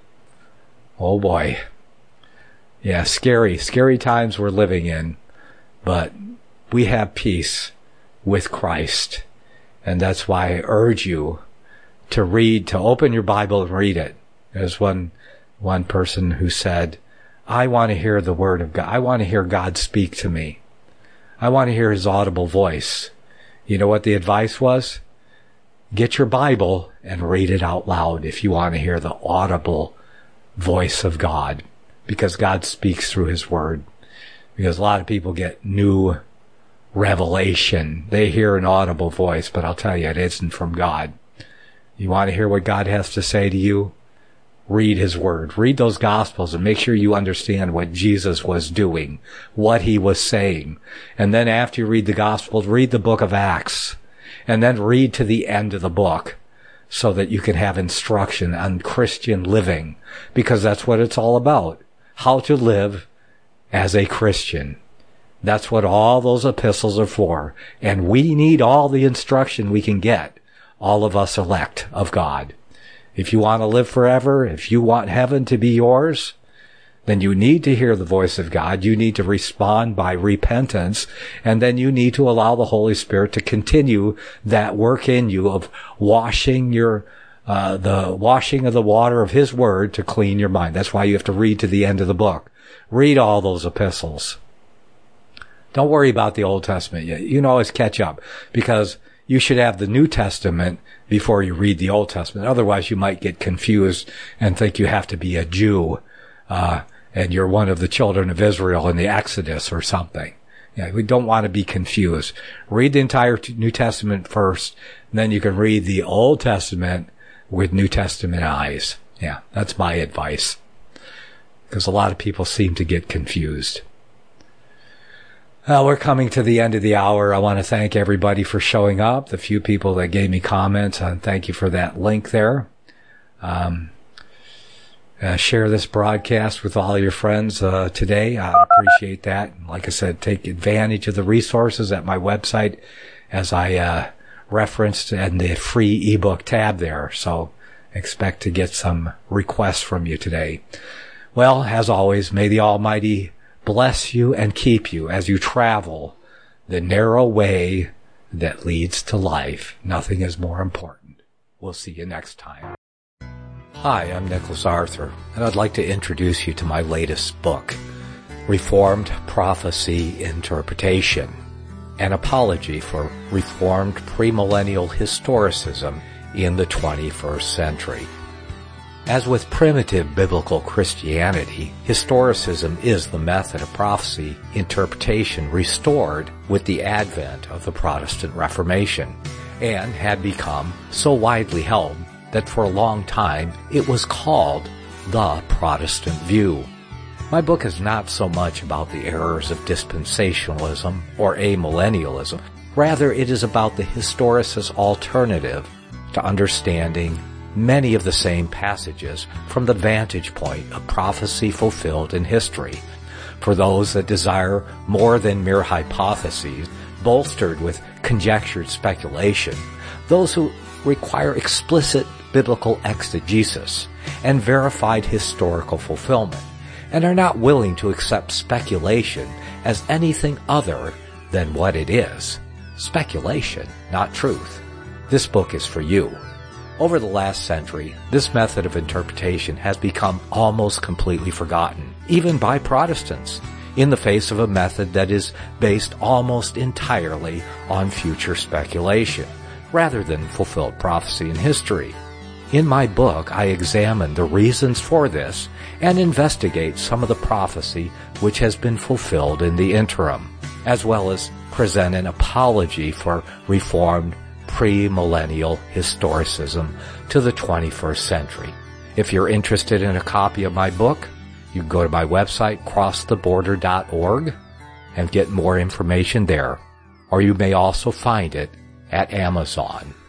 Oh boy. Yeah, scary, scary times we're living in. But we have peace with Christ. And that's why I urge you to read, to open your Bible and read it. There's one, one person who said, I want to hear the word of God. I want to hear God speak to me. I want to hear his audible voice. You know what the advice was? Get your Bible and read it out loud if you want to hear the audible voice of God, because God speaks through his word. Because a lot of people get new revelation. They hear an audible voice, but I'll tell you, it isn't from God. You want to hear what God has to say to you? Read his word. Read those gospels and make sure you understand what Jesus was doing, what he was saying. And then after you read the gospels, read the book of Acts. And then read to the end of the book so that you can have instruction on Christian living. Because that's what it's all about. How to live as a Christian. That's what all those epistles are for. And we need all the instruction we can get. All of us elect of God. If you want to live forever, if you want heaven to be yours, then you need to hear the voice of God. You need to respond by repentance, and then you need to allow the Holy Spirit to continue that work in you of washing your, uh, the washing of the water of His Word to clean your mind. That's why you have to read to the end of the book. Read all those epistles. Don't worry about the Old Testament yet. You can always catch up, because you should have the New Testament before you read the Old Testament. Otherwise, you might get confused and think you have to be a Jew, uh, and you're one of the children of Israel in the Exodus or something. Yeah, we don't want to be confused. Read the entire New Testament first, and then you can read the Old Testament with New Testament eyes. Yeah, that's my advice, because a lot of people seem to get confused. Well, we're coming to the end of the hour. I want to thank everybody for showing up, the few people that gave me comments, and thank you for that link there. Um, uh, share this broadcast with all your friends uh, today. I appreciate that. Like I said, take advantage of the resources at my website, as I uh, referenced in the free ebook tab there. So expect to get some requests from you today. Well, as always, may the Almighty bless you and keep you as you travel the narrow way that leads to life. Nothing is more important. We'll see you next time. Hi, I'm Nicholas Arthur, and I'd like to introduce you to my latest book, Reformed Prophecy Interpretation, an apology for Reformed premillennial historicism in the twenty-first century. As with primitive biblical Christianity, historicism is the method of prophecy interpretation restored with the advent of the Protestant Reformation, and had become so widely held that for a long time it was called the Protestant view. My book is not so much about the errors of dispensationalism or amillennialism. Rather, it is about the historicist alternative to understanding many of the same passages from the vantage point of prophecy fulfilled in history, for those that desire more than mere hypotheses bolstered with conjectured speculation, those who require explicit biblical exegesis and verified historical fulfillment, and are not willing to accept speculation as anything other than what it is, speculation, not truth. This book is for you. Over the last century, this method of interpretation has become almost completely forgotten, even by Protestants, in the face of a method that is based almost entirely on future speculation, rather than fulfilled prophecy in history. In my book, I examine the reasons for this and investigate some of the prophecy which has been fulfilled in the interim, as well as present an apology for Reformed premillennial historicism to the twenty-first century. If you're interested in a copy of my book, you can go to my website, cross the border dot org, and get more information there. Or you may also find it at Amazon.